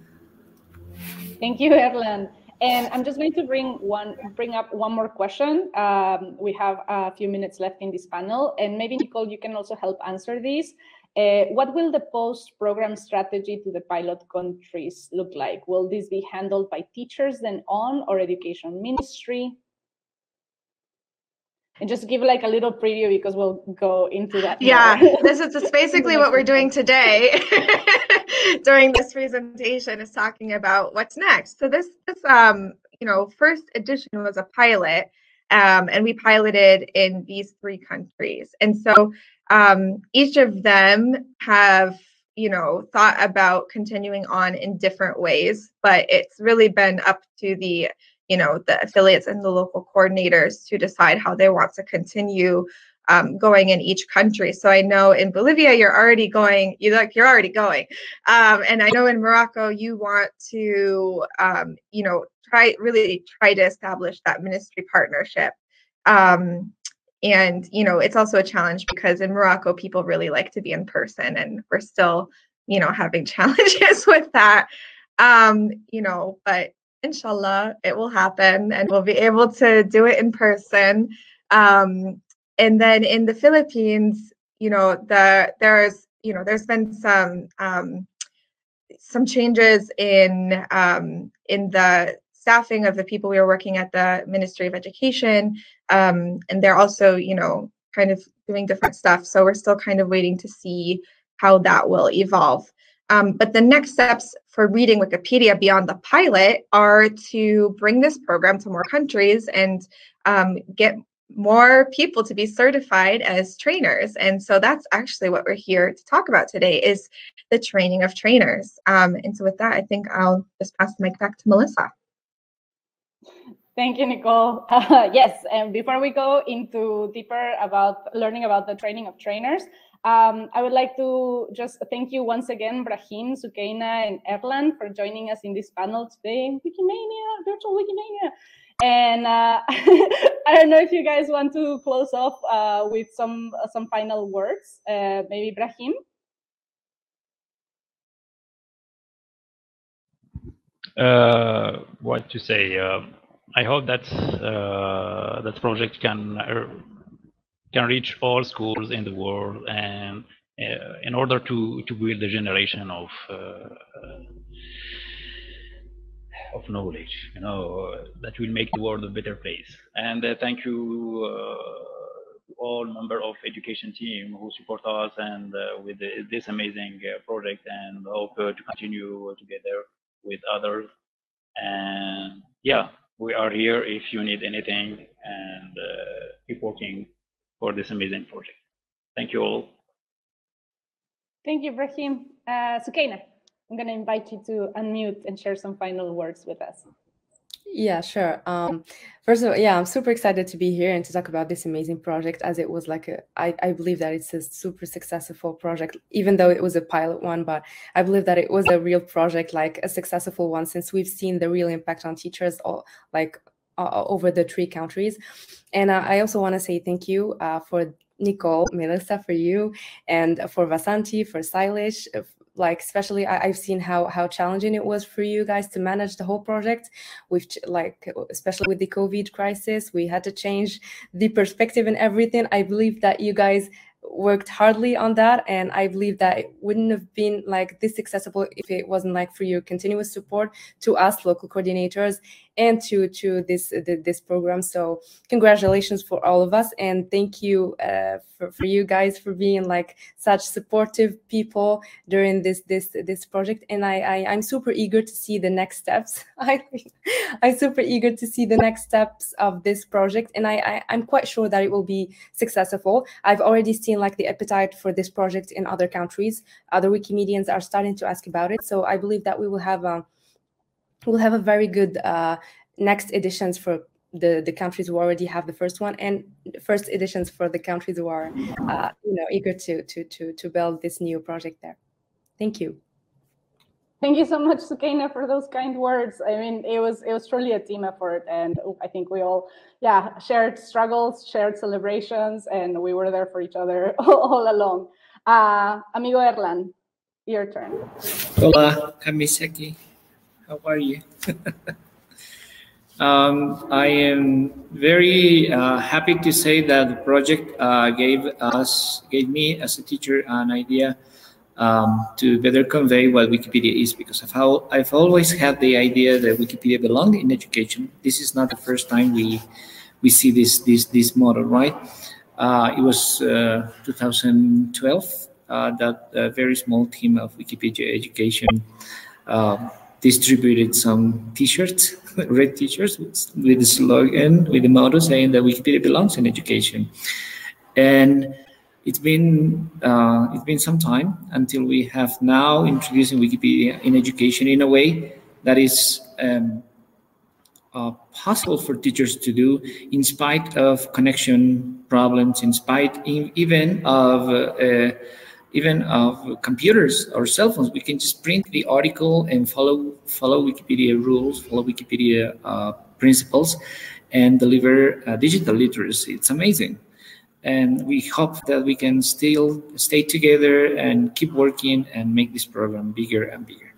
Thank you, Erlan. And I'm just going to bring one, bring up one more question. Um, we have a few minutes left in this panel, and maybe Nicole, you can also help answer these. Uh, what will the post-program strategy to the pilot countries look like? Will this be handled by teachers then on, or education ministry? And just give like a little preview because we'll go into that. Yeah, this is just basically what we're doing today during this presentation, is talking about what's next. So this, this um, you know, first edition was a pilot, um, and we piloted in these three countries. And so um, each of them have, you know, thought about continuing on in different ways, but it's really been up to the you know, the affiliates and the local coordinators to decide how they want to continue um, going in each country. So I know in Bolivia, you're already going, you like, you're already going. Um, and I know in Morocco, you want to, um, you know, try, really try to establish that ministry partnership. Um, and, you know, it's also a challenge because in Morocco, people really like to be in person, and we're still, you know, having challenges with that, um, you know, but inshallah, it will happen and we'll be able to do it in person. Um, and then in the Philippines, you know, the there's, you know, there's been some um, some changes in um, in the staffing of the people we were working at the Ministry of Education. Um, and they're also, you know, kind of doing different stuff. So we're still kind of waiting to see how that will evolve. Um, but the next steps for reading Wikipedia beyond the pilot are to bring this program to more countries and um, get more people to be certified as trainers. And so that's actually what we're here to talk about today, is the training of trainers. Um, and so with that, I think I'll just pass the mic back to Melissa. Thank you, Nicole. Uh, yes, and before we go into deeper about learning about the training of trainers, Um, I would like to just thank you once again, Brahim, Sukaina, and Erlan, for joining us in this panel today in Wikimania, virtual Wikimania. And uh, I don't know if you guys want to close off uh, with some uh, some final words. Uh, maybe Brahim? Uh, what to say? Uh, I hope that uh, that project can uh, can reach all schools in the world, and uh, in order to to build a generation of uh, of knowledge, you know, that will make the world a better place. And uh, thank you uh, to all member of education team who support us and uh, with the, this amazing uh, project, and hope uh, to continue together with others. And yeah, we are here if you need anything, and uh, keep working for this amazing project. Thank you all. Thank you, Brahim. Uh, Sukaina, I'm going to invite you to unmute and share some final words with us. Yeah, sure. Um, first of all, yeah, I'm super excited to be here and to talk about this amazing project, as it was like a, I, I believe that it's a super successful project, even though it was a pilot one, but I believe that it was a real project, like a successful one, since we've seen the real impact on teachers all, like uh, over the three countries. And uh, I also want to say thank you uh, for Nicole, Melissa, for you, and for Vasanti, for Silesh. Like, especially I, I've seen how how challenging it was for you guys to manage the whole project, which, like, especially with the COVID crisis, we had to change the perspective and everything. I believe that you guys worked hardly on that, and I believe that it wouldn't have been like this accessible if it wasn't like for your continuous support to us local coordinators and to to this the, this program. So congratulations for all of us, and thank you uh, for, for you guys for being like such supportive people during this this this project. And I, I I'm super eager to see the next steps. I I'm super eager to see the next steps of this project, and I, I I'm quite sure that it will be successful. I've already seen like the appetite for this project in other countries. Other Wikimedians are starting to ask about it, so I believe that we will have a we'll have a very good uh, next editions for the the countries who already have the first one, and first editions for the countries who are uh, you know eager to to to to build this new project there. Thank you. Thank you so much, Sukaina, for those kind words. I mean, it was it was truly a team effort, and I think we all, yeah, shared struggles, shared celebrations, and we were there for each other all, all along. Uh, amigo Erlan, your turn. Hola, Kamiseki. How are you? um, I am very uh, happy to say that the project uh, gave us, gave me as a teacher an idea um, to better convey what Wikipedia is, because of how I've always had the idea that Wikipedia belonged in education. This is not the first time we we see this this this model, right? Uh, it was uh, two thousand twelve uh, that a very small team of Wikipedia education uh, distributed some T-shirts, red T-shirts with the slogan, with the motto saying that Wikipedia belongs in education. And it's been uh, it's been some time until we have now introducing Wikipedia in education in a way that is um, uh, possible for teachers to do, in spite of connection problems, in spite in, even of uh, uh, even of computers or cell phones. We can just print the article and follow follow Wikipedia rules, follow Wikipedia uh, principles, and deliver uh, digital literacy. It's amazing. And we hope that we can still stay together and keep working and make this program bigger and bigger.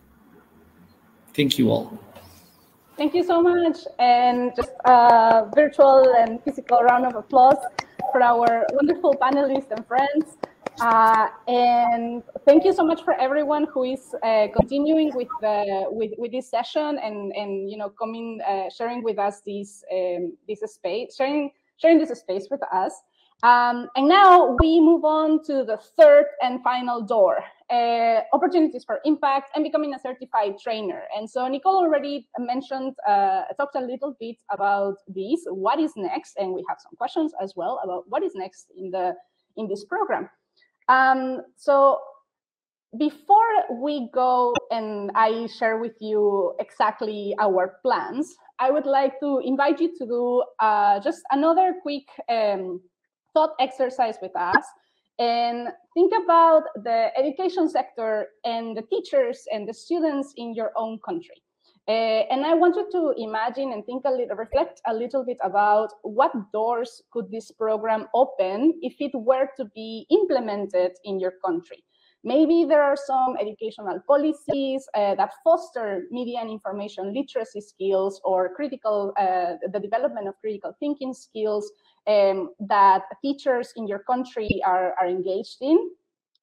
Thank you all. Thank you so much. And just a virtual and physical round of applause for our wonderful panelists and friends. Uh, and thank you so much for everyone who is uh, continuing with the with, with this session and and you know coming uh, sharing with us this um, this space sharing sharing this space with us. Um, and now we move on to the third and final door, uh, opportunities for impact and becoming a certified trainer. And so Nicole already mentioned, uh, talked a little bit about this, what is next, and we have some questions as well about what is next in the in this program. Um, so before we go and I share with you exactly our plans, I would like to invite you to do uh, just another quick um, thought exercise with us and think about the education sector and the teachers and the students in your own country. Uh, and I want you to imagine and think a little, reflect a little bit about what doors could this program open if it were to be implemented in your country. Maybe there are some educational policies uh, that foster media and information literacy skills or critical, uh, the development of critical thinking skills um, that teachers in your country are, are engaged in.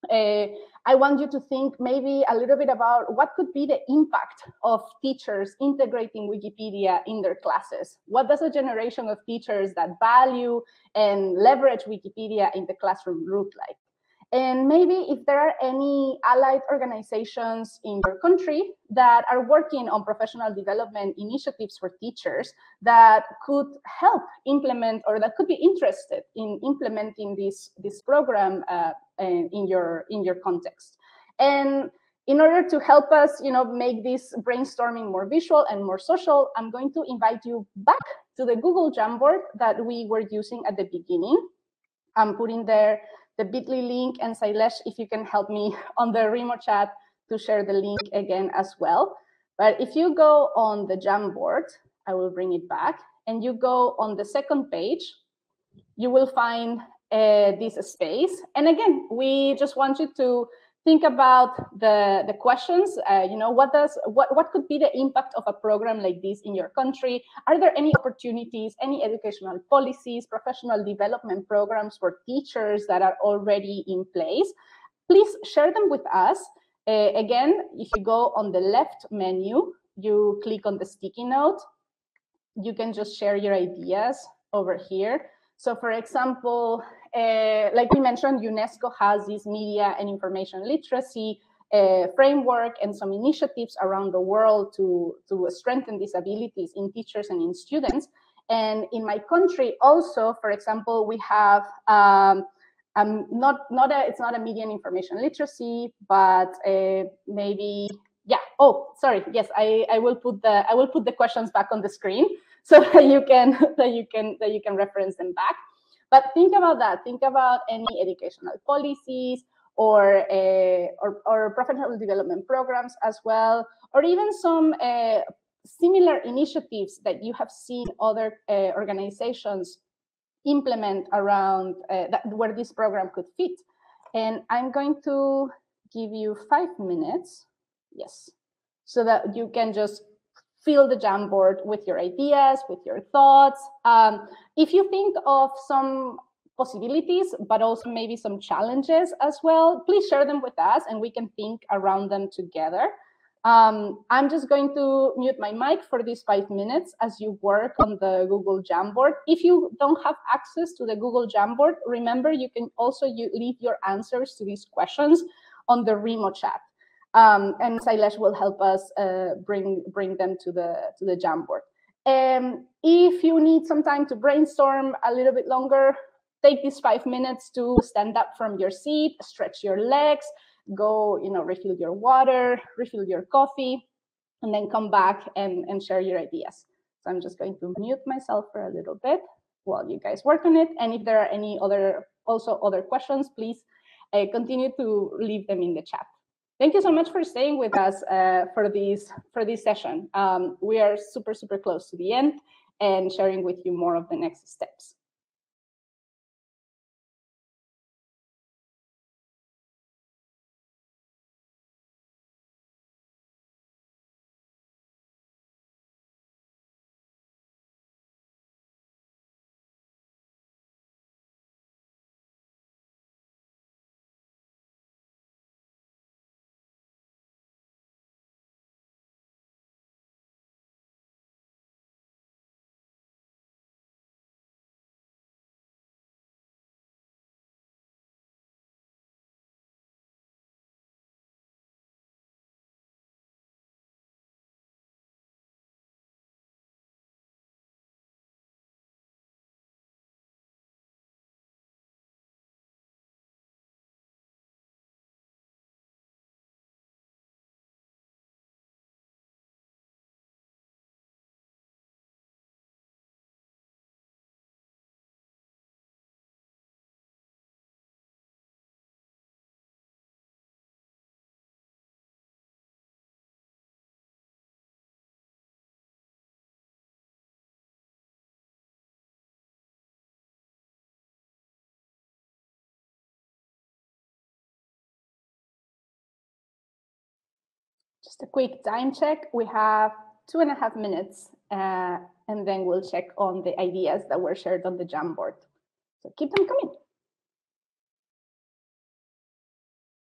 uh, I want you to think maybe a little bit about what could be the impact of teachers integrating Wikipedia in their classes. What does a generation of teachers that value and leverage Wikipedia in the classroom look like? And maybe if there are any allied organizations in your country that are working on professional development initiatives for teachers that could help implement, or that could be interested in implementing this, this program uh, in your, in your context. And in order to help us, you know, make this brainstorming more visual and more social, I'm going to invite you back to the Google Jamboard that we were using at the beginning. I'm putting there the bit dot L Y link, and Sailesh, if you can help me on the remote chat to share the link again as well. But if you go on the Jamboard, I will bring it back, and you go on the second page, you will find uh, this space. And again, we just want you to think about the, the questions. Uh, you know, what does what, what could be the impact of a program like this in your country? Are there any opportunities, any educational policies, professional development programs for teachers that are already in place? Please share them with us. Uh, again, if you go on the left menu, you click on the sticky note. You can just share your ideas over here. So for example, uh, like we mentioned, UNESCO has this media and information literacy uh, framework and some initiatives around the world to, to strengthen these abilities in teachers and in students. And in my country also, for example, we have um, um, not, not a, it's not a media and information literacy, but uh, maybe, yeah, oh, sorry, yes, I, I will put the, I will put the questions back on the screen, so that you can that you can that you can reference them back. But think about that. Think about any educational policies or uh, or, or professional development programs as well, or even some uh, similar initiatives that you have seen other uh, organizations implement around uh, that, where this program could fit. And I'm going to give you five minutes, yes, so that you can just fill the Jamboard with your ideas, with your thoughts. Um, if you think of some possibilities, but also maybe some challenges as well, please share them with us and we can think around them together. Um, I'm just going to mute my mic for these five minutes as you work on the Google Jamboard. If you don't have access to the Google Jamboard, remember you can also you leave your answers to these questions on the remote chat. Um, and Sailesh will help us uh, bring bring them to the to the Jamboard. Um, if you need some time to brainstorm a little bit longer, take these five minutes to stand up from your seat, stretch your legs, go, you know, refill your water, refill your coffee, and then come back and, and share your ideas. So I'm just going to mute myself for a little bit while you guys work on it. And if there are any other also other questions, please uh, continue to leave them in the chat. Thank you so much for staying with us uh, for this for this session. Um, we are super, super close to the end and sharing with you more of the next steps. Just a quick time check. We have two and a half minutes, uh, and then we'll check on the ideas that were shared on the Jamboard. So keep them coming.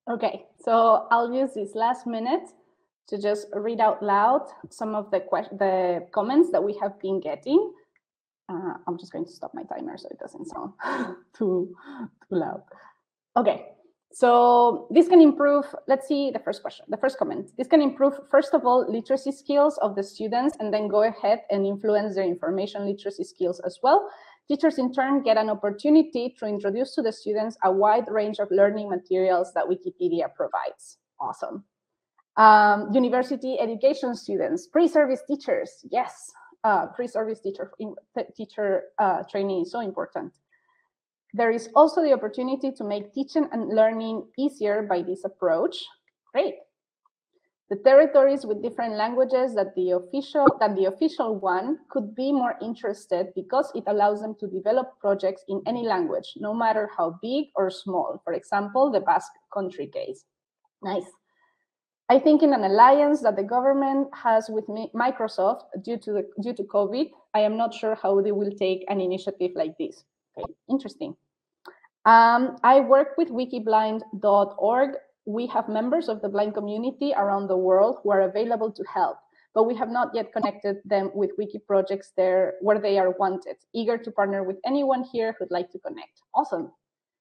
Okay, so I'll use this last minute to just read out loud some of the the comments that we have been getting. Uh, I'm just going to stop my timer so it doesn't sound too, too loud. Okay, so this can improve, let's see the first question, the first comment. This can improve, first of all, literacy skills of the students, and then go ahead and influence their information literacy skills as well. Teachers in turn get an opportunity to introduce to the students a wide range of learning materials that Wikipedia provides. Awesome. Um, university education students, pre-service teachers, yes, uh, pre-service teacher, teacher uh, training is so important. There is also the opportunity to make teaching and learning easier by this approach. Great. The territories with different languages that the official than the official one could be more interested because it allows them to develop projects in any language, no matter how big or small. For example, the Basque Country case. Nice. I think in an alliance that the government has with Microsoft due to the, due to COVID, I am not sure how they will take an initiative like this. Okay, interesting. Um, I work with wikiblind dot org. We have members of the blind community around the world who are available to help, but we have not yet connected them with wiki projects there where they are wanted. Eager to partner with anyone here who'd like to connect. Awesome.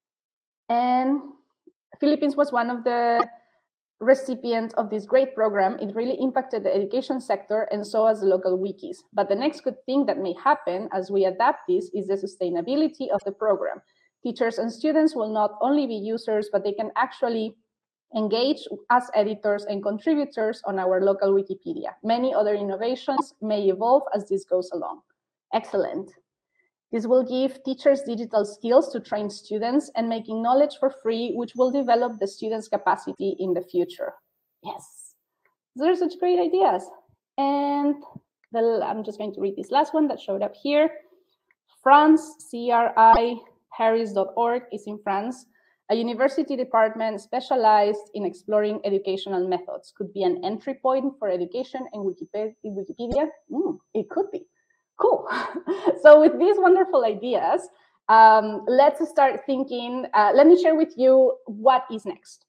And Philippines was one of the recipients of this great program. It really impacted the education sector and so as the local wikis. But the next good thing that may happen as we adapt this is the sustainability of the program. Teachers and students will not only be users, but they can actually engage as editors and contributors on our local Wikipedia. Many other innovations may evolve as this goes along. Excellent. This will give teachers digital skills to train students and making knowledge for free, which will develop the students' capacity in the future. Yes, those are such great ideas. And the, I'm just going to read this last one that showed up here. France, C R I, Paris dot org is in France. A university department specialized in exploring educational methods could be an entry point for education in Wikipedia. Mm, it could be. Cool. So with these wonderful ideas, um, let's start thinking. Uh, let me share with you what is next.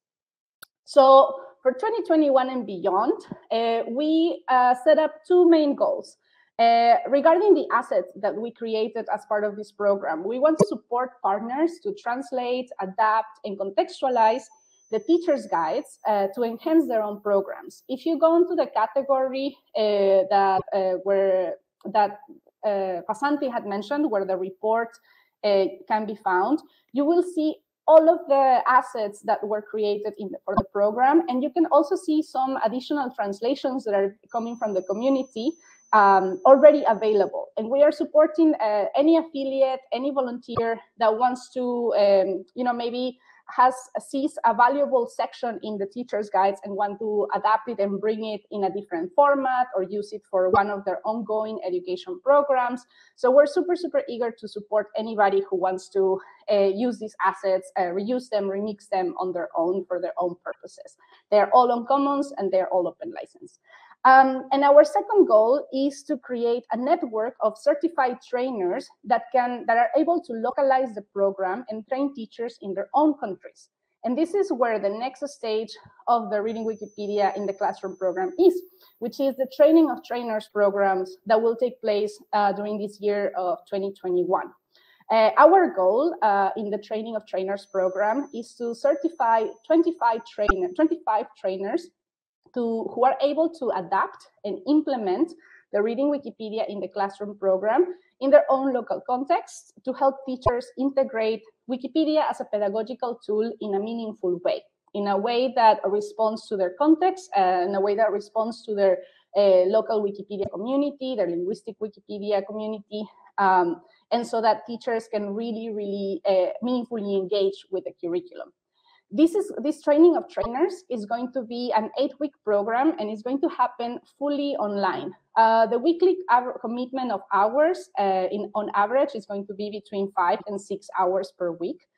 So for twenty twenty-one and beyond, uh, we uh, set up two main goals. Uh, regarding the assets that we created as part of this program, we want to support partners to translate, adapt, and contextualize the teachers' guides uh, to enhance their own programs. If you go into the category uh, that uh, where that uh, Pasanti had mentioned, where the report uh, can be found, you will see all of the assets that were created in the, for the program, and you can also see some additional translations that are coming from the community um, already available. And we are supporting uh, any affiliate, any volunteer that wants to, um, you know, maybe has sees a valuable section in the teacher's guides and want to adapt it and bring it in a different format or use it for one of their ongoing education programs. So we're super, super eager to support anybody who wants to uh, use these assets, uh, reuse them, remix them on their own for their own purposes. They're all on commons and they're all open license. Um, and our second goal is to create a network of certified trainers that can that are able to localize the program and train teachers in their own countries. And this is where the next stage of the Reading Wikipedia in the Classroom program is, which is the training of trainers programs that will take place uh, during this year of twenty twenty-one. Uh, our goal uh, in the training of trainers program is to certify twenty-five, trainer, twenty-five trainers To, who are able to adapt and implement the Reading Wikipedia in the Classroom program in their own local context to help teachers integrate Wikipedia as a pedagogical tool in a meaningful way, in a way that responds to their context, uh, in a way that responds to their uh, local Wikipedia community, their linguistic Wikipedia community, um, and so that teachers can really, really uh, meaningfully engage with the curriculum. This is this training of trainers is going to be an eight-week program, and it's going to happen fully online. Uh, the weekly commitment of hours, uh, in on average, is going to be between five and six hours per week.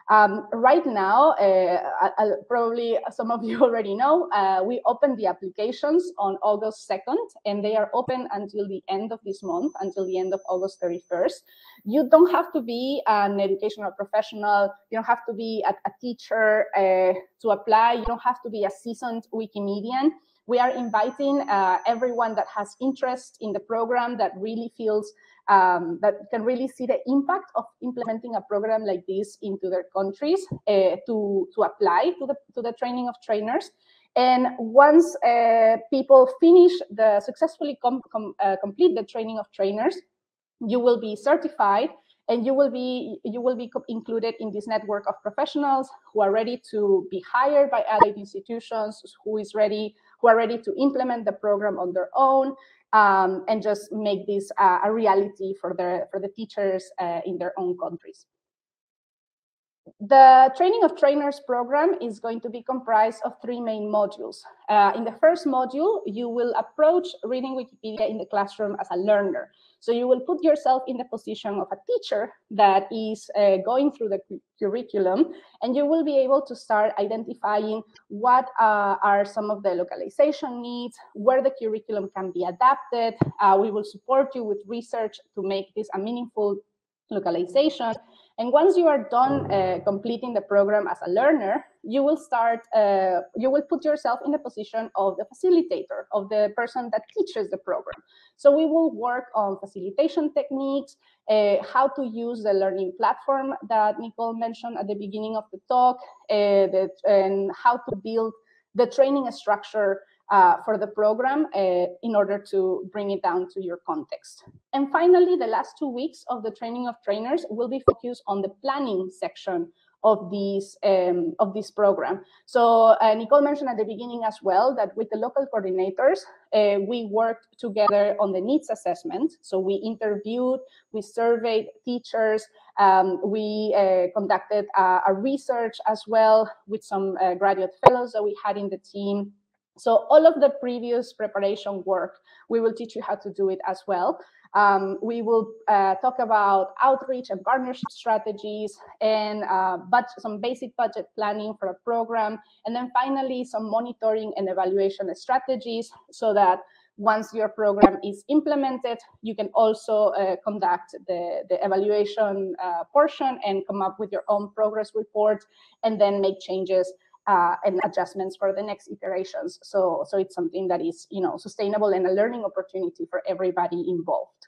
Um, right now, uh, I, I, probably some of you already know, uh, we opened the applications on August second, and they are open until the end of this month, until the end of August thirty-first. You don't have to be an educational professional. You don't have to be a, a teacher uh, to apply. You don't have to be a seasoned Wikimedian. We are inviting uh, everyone that has interest in the program, that really feels Um, that can really see the impact of implementing a program like this into their countries uh, to, to apply to the, to the training of trainers. And once uh, people finish the successfully com com uh, complete the training of trainers, you will be certified, and you will be you will be included in this network of professionals who are ready to be hired by allied institutions, who is ready who are ready to implement the program on their own. Um, and just make this uh, a reality for the for the teachers uh, in their own countries. The Training of Trainers program is going to be comprised of three main modules. Uh, in the first module, you will approach reading Wikipedia in the classroom as a learner. So you will put yourself in the position of a teacher that is uh, going through the curriculum, and you will be able to start identifying what uh, are some of the localization needs, where the curriculum can be adapted. Uh, we will support you with research to make this a meaningful localization. And once you are done uh, completing the program as a learner, you will start, uh, you will put yourself in the position of the facilitator, of the person that teaches the program. So we will work on facilitation techniques, uh, how to use the learning platform that Nicole mentioned at the beginning of the talk, uh, that, and how to build the training structure Uh, for the program uh, in order to bring it down to your context. And finally, the last two weeks of the training of trainers will be focused on the planning section of this, um, of this program. So uh, Nicole mentioned at the beginning as well that with the local coordinators, uh, we worked together on the needs assessment. So we interviewed, we surveyed teachers, um, we uh, conducted uh, a research as well with some uh, graduate fellows that we had in the team. So all of the previous preparation work, we will teach you how to do it as well. Um, we will uh, talk about outreach and partnership strategies, and uh, but some basic budget planning for a program. And then finally, some monitoring and evaluation strategies, so that once your program is implemented, you can also uh, conduct the, the evaluation uh, portion and come up with your own progress report, and then make changes Uh, and adjustments for the next iterations. So, so it's something that is, you know, sustainable and a learning opportunity for everybody involved.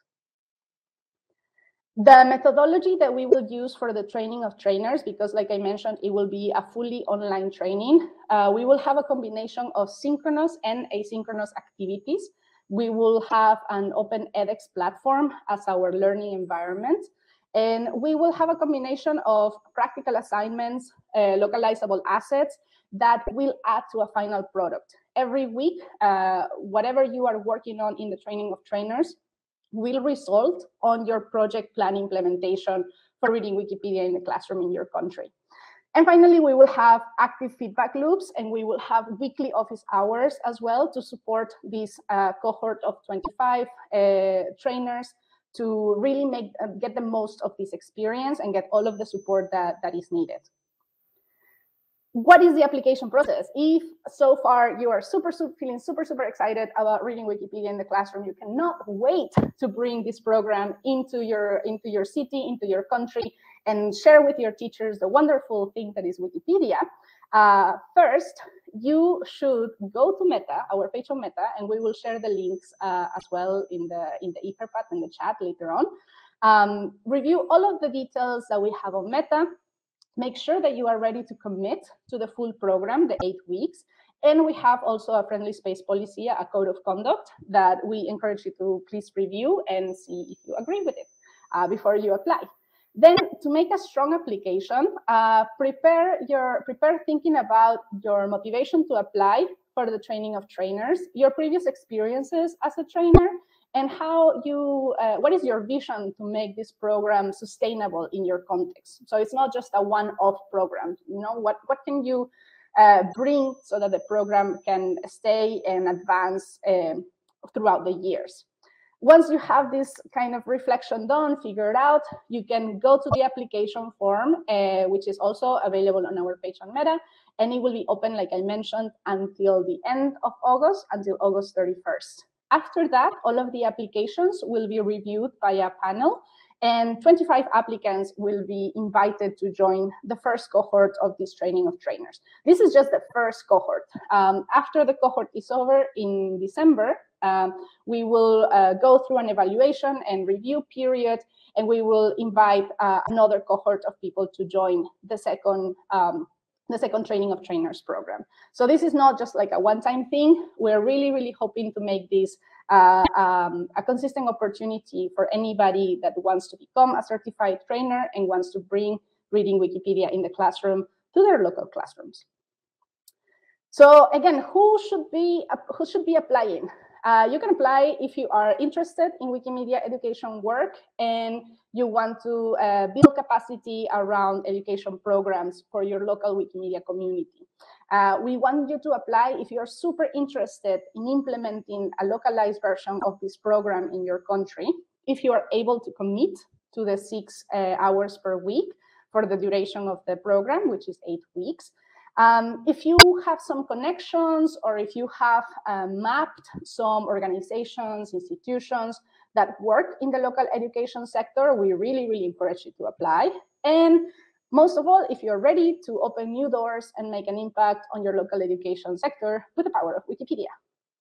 The methodology that we will use for the training of trainers, because like I mentioned, it will be a fully online training. Uh, we will have a combination of synchronous and asynchronous activities. We will have an open edX platform as our learning environment. And we will have a combination of practical assignments, uh, localizable assets that will add to a final product. Every week, uh, whatever you are working on in the training of trainers will result on your project plan implementation for reading Wikipedia in the classroom in your country. And finally, we will have active feedback loops, and we will have weekly office hours as well to support this uh, cohort of twenty-five uh, trainers to really make uh, get the most of this experience and get all of the support that, that is needed. What is the application process? If so far you are super, super feeling super, super excited about reading Wikipedia in the classroom, you cannot wait to bring this program into your, into your city, into your country, and share with your teachers the wonderful thing that is Wikipedia. Uh, first, you should go to Meta, our page on Meta, and we will share the links uh, as well in the in the Etherpad in the chat later on. Um, review all of the details that we have on Meta. Make sure that you are ready to commit to the full program, the eight weeks. And we have also a friendly space policy, a code of conduct that we encourage you to please review and see if you agree with it uh, before you apply. Then, to make a strong application, uh, prepare your prepare thinking about your motivation to apply for the training of trainers, your previous experiences as a trainer, and how you uh, what is your vision to make this program sustainable in your context. So it's not just a one-off program. You know, what what can you uh, bring so that the program can stay and advance uh, throughout the years. once you have this kind of reflection done, figured out, you can go to the application form, uh, which is also available on our page on Meta, and it will be open, like I mentioned, until the end of August, until August thirty-first. After that, all of the applications will be reviewed by a panel, and twenty-five applicants will be invited to join the first cohort of this training of trainers. This is just the first cohort. Um, after the cohort is over in December, um, we will uh, go through an evaluation and review period, and we will invite uh, another cohort of people to join the second um, the second training of trainers program. So this is not just like a one-time thing. We're really, really hoping to make this uh, um, a consistent opportunity for anybody that wants to become a certified trainer and wants to bring reading Wikipedia in the classroom to their local classrooms. So again, who should be who should be applying? Uh, you can apply if you are interested in Wikimedia education work and you want to uh, build capacity around education programs for your local Wikimedia community. Uh, we want you to apply if you're super interested in implementing a localized version of this program in your country, if you are able to commit to the six uh, hours per week for the duration of the program, which is eight weeks. Um, if you have some connections, or if you have uh, mapped some organizations, institutions that work in the local education sector, we really, really encourage you to apply. And most of all, if you're ready to open new doors and make an impact on your local education sector with the power of Wikipedia.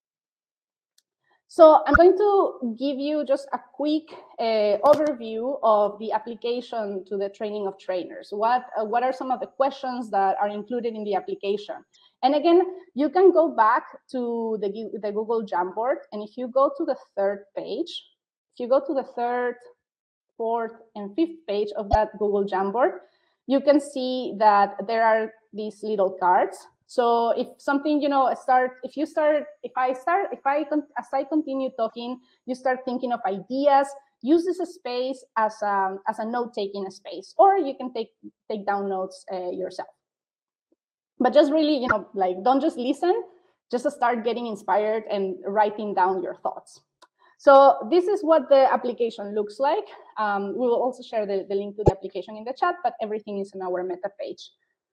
So I'm going to give you just a quick uh, overview of the application to the training of trainers. What, uh, what are some of the questions that are included in the application? And again, you can go back to the, the Google Jamboard, and if you go to the third page, if you go to the third, fourth, and fifth page of that Google Jamboard, you can see that there are these little cards. So if something, you know, start, if you start, if I start, if I, as I continue talking, you start thinking of ideas, use this space as a, as a note-taking space, or you can take, take down notes uh, yourself. But just really, you know, like, don't just listen, just start getting inspired and writing down your thoughts. So this is what the application looks like. Um, we will also share the, the link to the application in the chat, but everything is on our Meta page.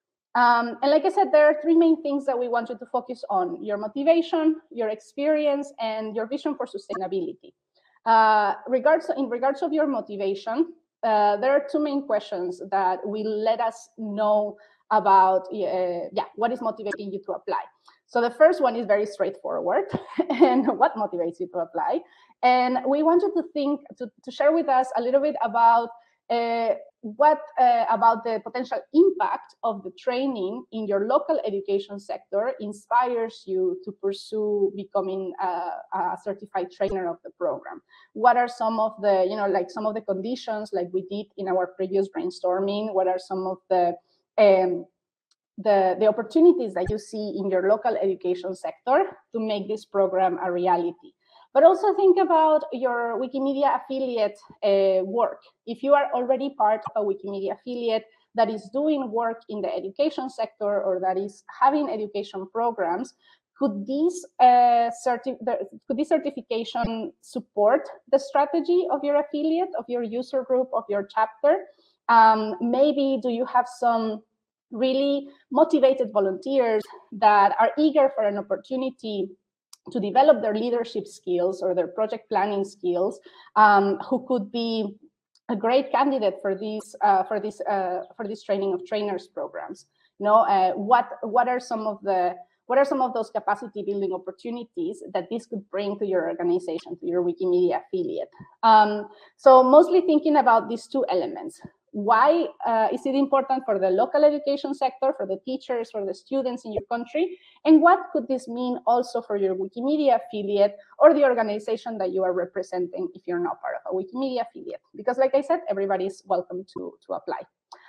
Um, and like I said, there are three main things that we want you to focus on: your motivation, your experience, and your vision for sustainability. Uh, regards, in regards of your motivation, uh, there are two main questions that will let us know about uh, yeah, what is motivating you to apply. So the first one is very straightforward, and what motivates you to apply. And we want you to think, to, to share with us a little bit about uh, what uh, about the potential impact of the training in your local education sector inspires you to pursue becoming a, a certified trainer of the program. What are some of the, you know, like some of the conditions, like we did in our previous brainstorming? What are some of the um, the, the opportunities that you see in your local education sector to make this program a reality? But also think about your Wikimedia affiliate uh, work. If you are already part of a Wikimedia affiliate that is doing work in the education sector or that is having education programs, could these, uh, certi the, could this certification support the strategy of your affiliate, of your user group, of your chapter? Um, maybe do you have some really motivated volunteers that are eager for an opportunity to develop their leadership skills or their project planning skills, um, who could be a great candidate for these uh, for this uh, for this training of trainers programs? You know, uh, what what are some of the what are some of those capacity building opportunities that this could bring to your organization, to your Wikimedia affiliate? Um, so mostly thinking about these two elements. Why uh, is it important for the local education sector, for the teachers, for the students in your country? And what could this mean also for your Wikimedia affiliate or the organization that you are representing if you're not part of a Wikimedia affiliate? Because like I said, everybody is welcome to, to apply.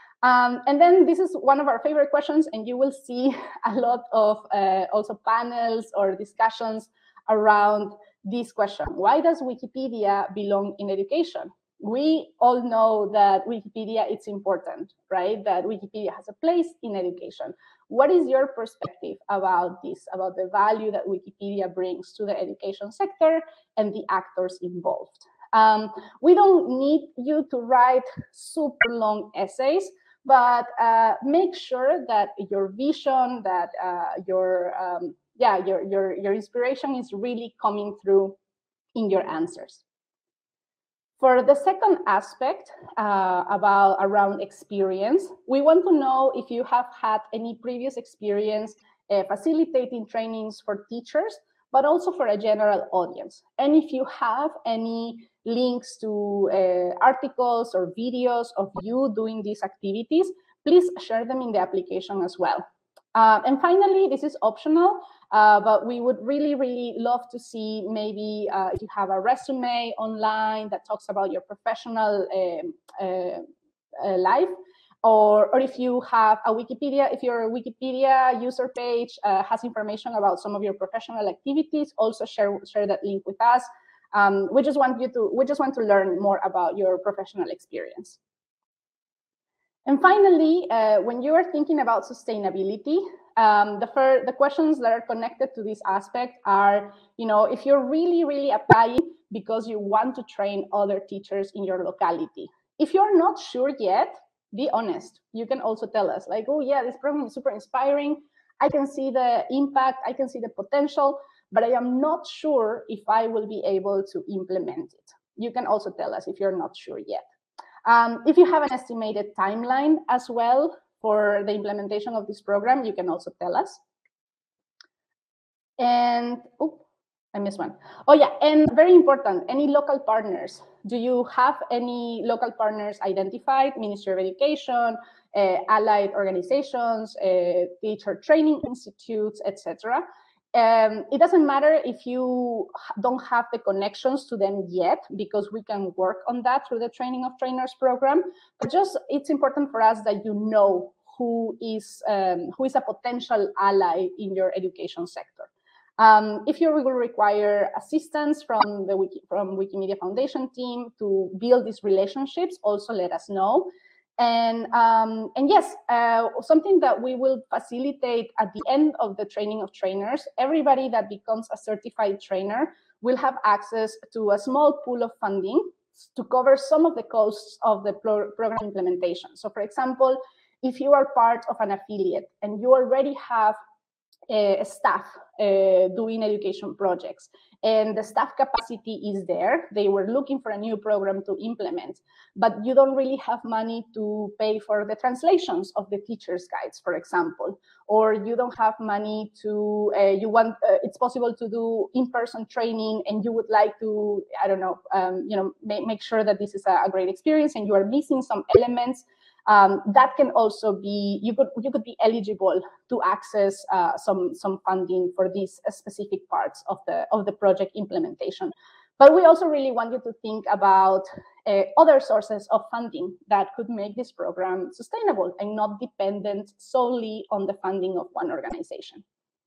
Um, and then this is one of our favorite questions, and you will see a lot of uh, also panels or discussions around this question. Why does Wikipedia belong in education? we all know that Wikipedia is important, right? That Wikipedia has a place in education. What is your perspective about this, about the value that Wikipedia brings to the education sector and the actors involved? Um, we don't need you to write super long essays, but uh, make sure that your vision, that uh, your um, yeah, your your your inspiration is really coming through in your answers. For the second aspect uh, about around experience, we want to know if you have had any previous experience uh, facilitating trainings for teachers, but also for a general audience. And if you have any links to uh, articles or videos of you doing these activities, please share them in the application as well. Uh, and finally, this is optional, uh, but we would really, really love to see maybe uh, if you have a resume online that talks about your professional um, uh, uh, life, or, or if you have a Wikipedia, if your Wikipedia user page uh, has information about some of your professional activities, also share, share that link with us. Um, we just want you to, we just want to learn more about your professional experience. And finally, uh, when you are thinking about sustainability, um, the, fir the questions that are connected to this aspect are, you know, if you're really, really applying because you want to train other teachers in your locality. If you're not sure yet, be honest. You can also tell us like, oh yeah, this program is super inspiring. I can see the impact, I can see the potential, but I am not sure if I will be able to implement it. You can also tell us if you're not sure yet. Um, if you have an estimated timeline as well for the implementation of this program, you can also tell us. And, oh, I missed one. Oh yeah, and very important, any local partners. Do you have any local partners identified? Ministry of Education, uh, allied organizations, uh, teacher training institutes, et cetera. Um, it doesn't matter if you don't have the connections to them yet, because we can work on that through the Training of Trainers program. But just it's important for us that you know who is um, who is a potential ally in your education sector. Um, if you will require assistance from the Wiki, from Wikimedia Foundation team to build these relationships, also let us know. And, um, and yes, uh, something that we will facilitate at the end of the Training of Trainers, everybody that becomes a certified trainer will have access to a small pool of funding to cover some of the costs of the pro program implementation. So for example, if you are part of an affiliate and you already have a staff uh, doing education projects, and the staff capacity is there. They were looking for a new program to implement, but you don't really have money to pay for the translations of the teacher's guides, for example, or you don't have money to, uh, you want, uh, it's possible to do in-person training and you would like to, I don't know, um, you know, make, make sure that this is a, a great experience and you are missing some elements. Um, that can also be, you could you could be eligible to access uh, some some funding for these uh, specific parts of the of the project implementation. But we also really want you to think about uh, other sources of funding that could make this program sustainable and not dependent solely on the funding of one organization.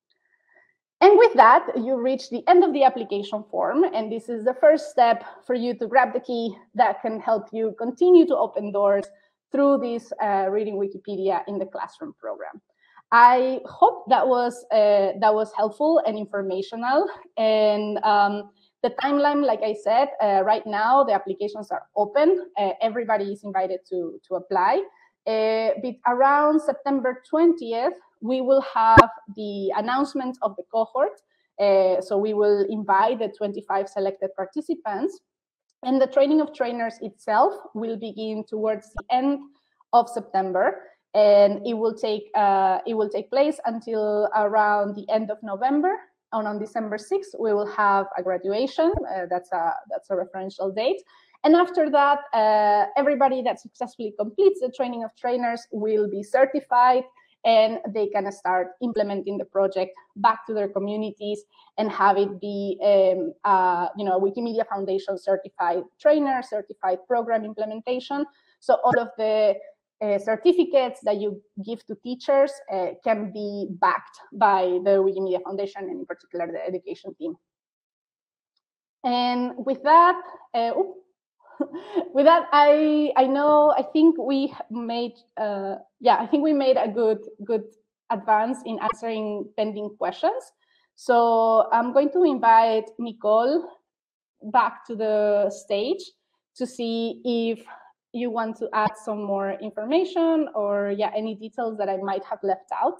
And with that, you reach the end of the application form, and this is the first step for you to grab the key that can help you continue to open doors through this uh, Reading Wikipedia in the Classroom program. I hope that was uh, that was helpful and informational. And um, the timeline, like I said, uh, right now the applications are open. Uh, everybody is invited to to apply. Uh, but around September twentieth, we will have the announcement of the cohort. Uh, so we will invite the twenty-five selected participants. And the Training of Trainers itself will begin towards the end of September, and it will take uh, it will take place until around the end of November. And on December sixth, we will have a graduation. Uh, that's a that's a referential date. And after that, uh, everybody that successfully completes the Training of Trainers will be certified, and they can start implementing the project back to their communities and have it be, um, uh, you know, Wikimedia Foundation certified trainer, certified program implementation. So all of the uh, certificates that you give to teachers uh, can be backed by the Wikimedia Foundation, and in particular the education team. And with that, uh, oops, with that, I I know I think we made uh, yeah I think we made a good good advance in answering pending questions. So I'm going to invite Nicole back to the stage to see if you want to add some more information or yeah any details that I might have left out.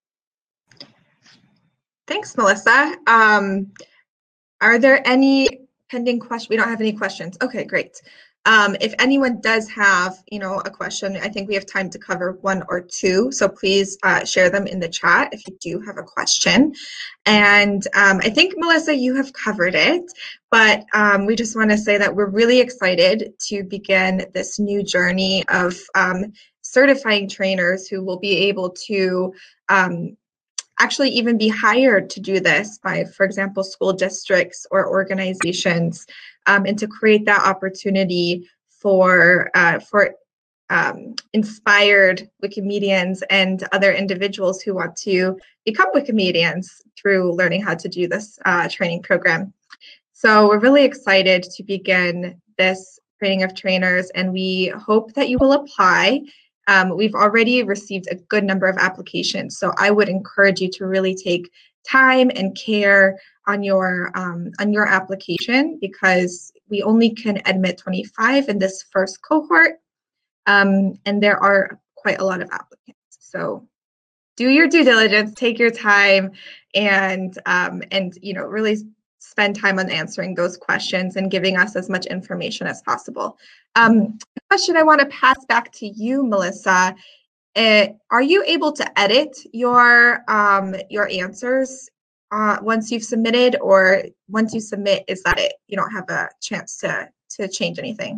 Thanks, Melissa. Um, are there any pending questions? We don't have any questions. Okay, great. Um, if anyone does have, you know, a question, I think we have time to cover one or two. So please uh, share them in the chat if you do have a question. And um, I think, Melissa, you have covered it, but um, we just want to say that we're really excited to begin this new journey of um, certifying trainers who will be able to um, actually even be hired to do this by, for example, school districts or organizations, um, and to create that opportunity for uh, for um, inspired Wikimedians and other individuals who want to become Wikimedians through learning how to do this uh, training program. So we're really excited to begin this training of trainers, and we hope that you will apply. Um, we've already received a good number of applications, so I would encourage you to really take time and care on your um, on your application, because we only can admit twenty-five in this first cohort, um, and there are quite a lot of applicants. So do your due diligence, take your time, and um, and you know really spend time on answering those questions and giving us as much information as possible. Um, the question I want to pass back to you, Melissa. Uh, are you able to edit your um, your answers uh, once you've submitted, or once you submit, is that it? You don't have a chance to to change anything?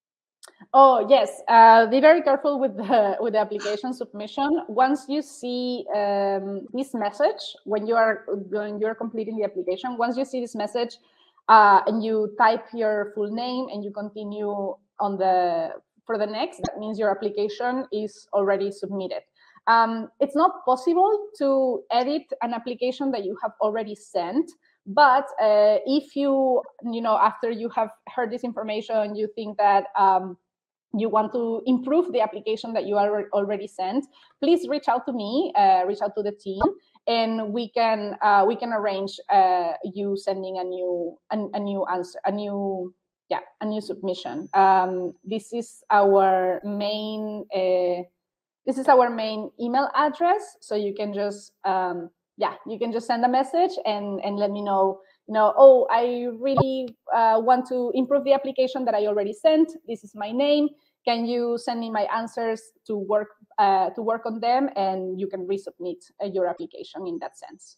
Oh yes, uh, be very careful with the with the application submission. Once you see um, this message when you are when you are completing the application, once you see this message uh, and you type your full name and you continue on the for the next, that means your application is already submitted. Um, it's not possible to edit an application that you have already sent. But uh, if you, you know, after you have heard this information, you think that um, you want to improve the application that you are already sent, please reach out to me, uh, reach out to the team, and we can uh, we can arrange uh, you sending a new a, a new answer, a new yeah, a new submission. Um, this is our main uh, this is our main email address, so you can just um, yeah, you can just send a message and and let me know. You know, oh, I really uh, want to improve the application that I already sent. This is my name. Can you send me my answers to work uh, to work on them, and you can resubmit uh, your application in that sense.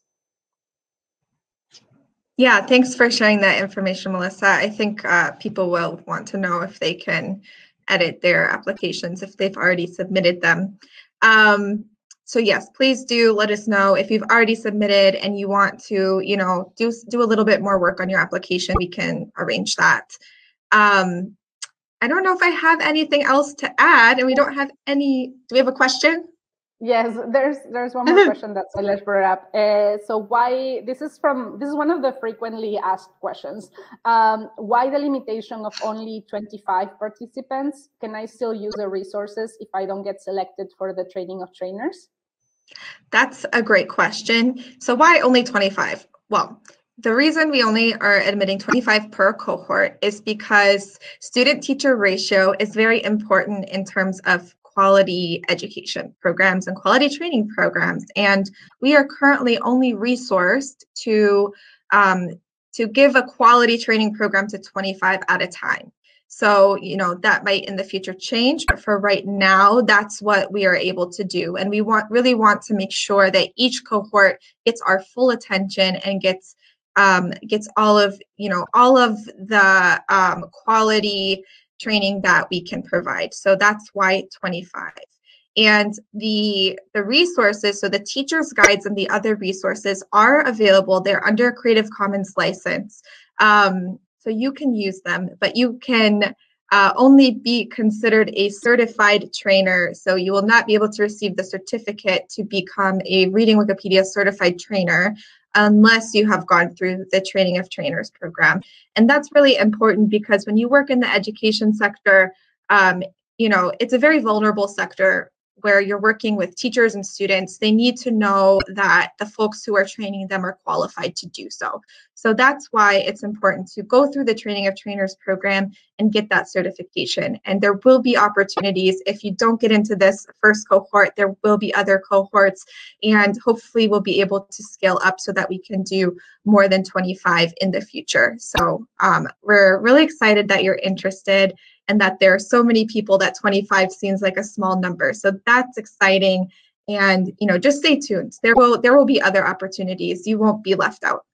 Yeah, thanks for sharing that information, Melissa. I think uh, people will want to know if they can edit their applications if they've already submitted them. Um, So yes, please do let us know if you've already submitted and you want to, you know, do do a little bit more work on your application. We can arrange that. Um, I don't know if I have anything else to add, and we don't have any. Do we have a question? Yes, there's there's one more question that Silas brought up. Uh, so why this is from this is one of the frequently asked questions. Um, why the limitation of only twenty-five participants? Can I still use the resources if I don't get selected for the training of trainers? That's a great question. So why only twenty-five? Well, the reason we only are admitting twenty-five per cohort is because student-teacher ratio is very important in terms of quality education programs and quality training programs. And we are currently only resourced to, um, to give a quality training program to twenty-five at a time. So, you know, that might in the future change, but for right now, that's what we are able to do. And we want really want to make sure that each cohort gets our full attention and gets um, gets all of, you know, all of the um, quality training that we can provide. So that's why twenty-five. And the, the resources, so the teacher's guides and the other resources are available. They're under a Creative Commons license. Um, So you can use them, but you can uh, only be considered a certified trainer. So you will not be able to receive the certificate to become a Reading Wikipedia certified trainer unless you have gone through the Training of Trainers program. And that's really important because when you work in the education sector, um, you know, it's a very vulnerable sector where you're working with teachers and students. They need to know that the folks who are training them are qualified to do so. So that's why it's important to go through the Training of Trainers program and get that certification. And there will be opportunities. If you don't get into this first cohort, there will be other cohorts, and hopefully we'll be able to scale up so that we can do more than twenty-five in the future. So um, we're really excited that you're interested and that there are so many people that twenty-five seems like a small number. So that's exciting. And, you know, just stay tuned. There will there will be other opportunities. You won't be left out.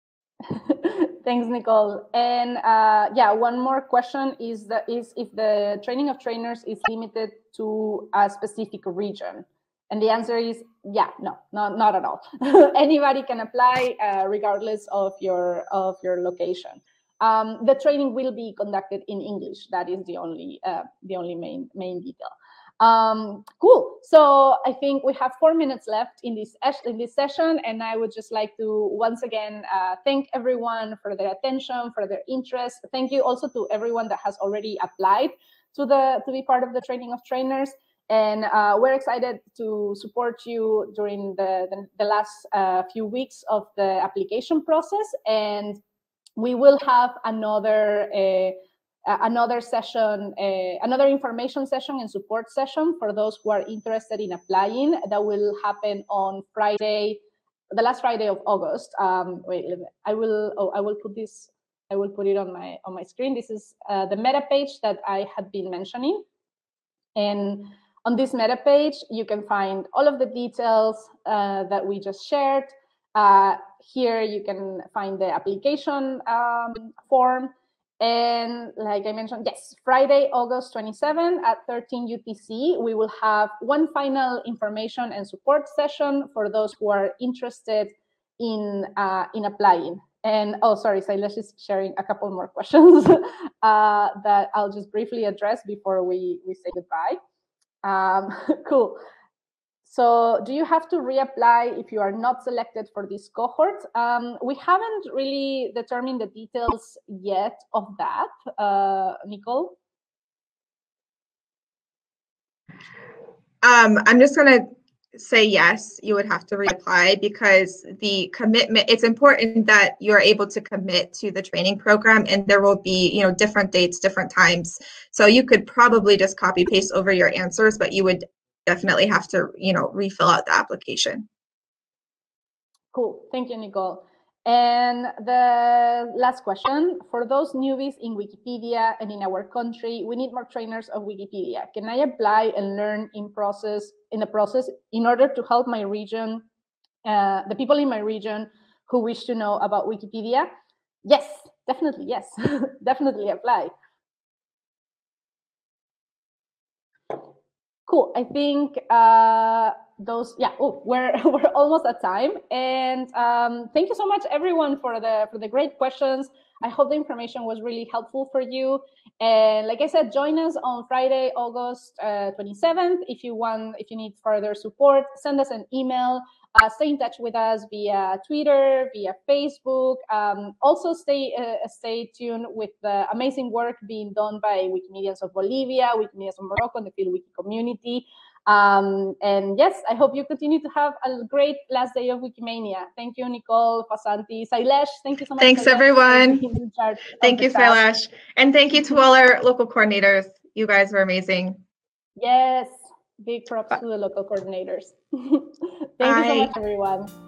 Thanks, Nicole. And uh, yeah, one more question is that is if the Training of Trainers is limited to a specific region. And the answer is yeah, no, not not at all. Anybody can apply uh, regardless of your of your location. Um, the training will be conducted in English. That is the only uh, the only main main detail. Um, cool. So I think we have four minutes left in this in this session, and I would just like to once again uh, thank everyone for their attention, for their interest. Thank you also to everyone that has already applied to the to be part of the Training of Trainers. And uh, we're excited to support you during the the, the last uh, few weeks of the application process. And we will have another uh, another session, uh, another information session and support session for those who are interested in applying. That will happen on Friday, the last Friday of August. Um, wait, I will. Oh, I will put this. I will put it on my on my screen. This is uh, the meta page that I had been mentioning, and on this meta page you can find all of the details uh, that we just shared. Uh, here you can find the application um, form. And like I mentioned, yes, Friday, August twenty-seventh at thirteen U T C, we will have one final information and support session for those who are interested in uh, in applying. And oh, sorry, Sailesh is sharing a couple more questions uh, that I'll just briefly address before we, we say goodbye. Um, cool. So do you have to reapply if you are not selected for this cohort? Um, we haven't really determined the details yet of that. Uh, Nicole? Um, I'm just going to say yes, you would have to reapply because the commitment, it's important that you're able to commit to the training program, and there will be, you know, different dates, different times. So you could probably just copy paste over your answers, but you would definitely have to, you know, refill out the application. Cool. Thank you, Nicole. And the last question, for those newbies in Wikipedia and in our country, we need more trainers of Wikipedia. Can I apply and learn in process in the process in order to help my region, uh, the people in my region who wish to know about Wikipedia? Yes, definitely, yes. Definitely apply. Cool. I think uh, those, yeah. Oh, we're we're almost at time, and um, thank you so much, everyone, for the for the great questions. I hope the information was really helpful for you. And like I said, join us on Friday, August uh, twenty-seventh. If you want, if you need further support, send us an email. Uh, stay in touch with us via Twitter, via Facebook. Um, also, stay uh, stay tuned with the amazing work being done by Wikimedians of Bolivia, Wikimedians of Morocco, and the FieldWiki community. Um, and yes, I hope you continue to have a great last day of Wikimania. Thank you, Nicole, Fasanti, Sailesh. Thank you so much. Thanks, Sailesh, everyone. Thank you, chat. Sailesh. And thank you to all our local coordinators. You guys were amazing. Yes. Big props Bye. to the local coordinators. Thank Bye. you so much, everyone.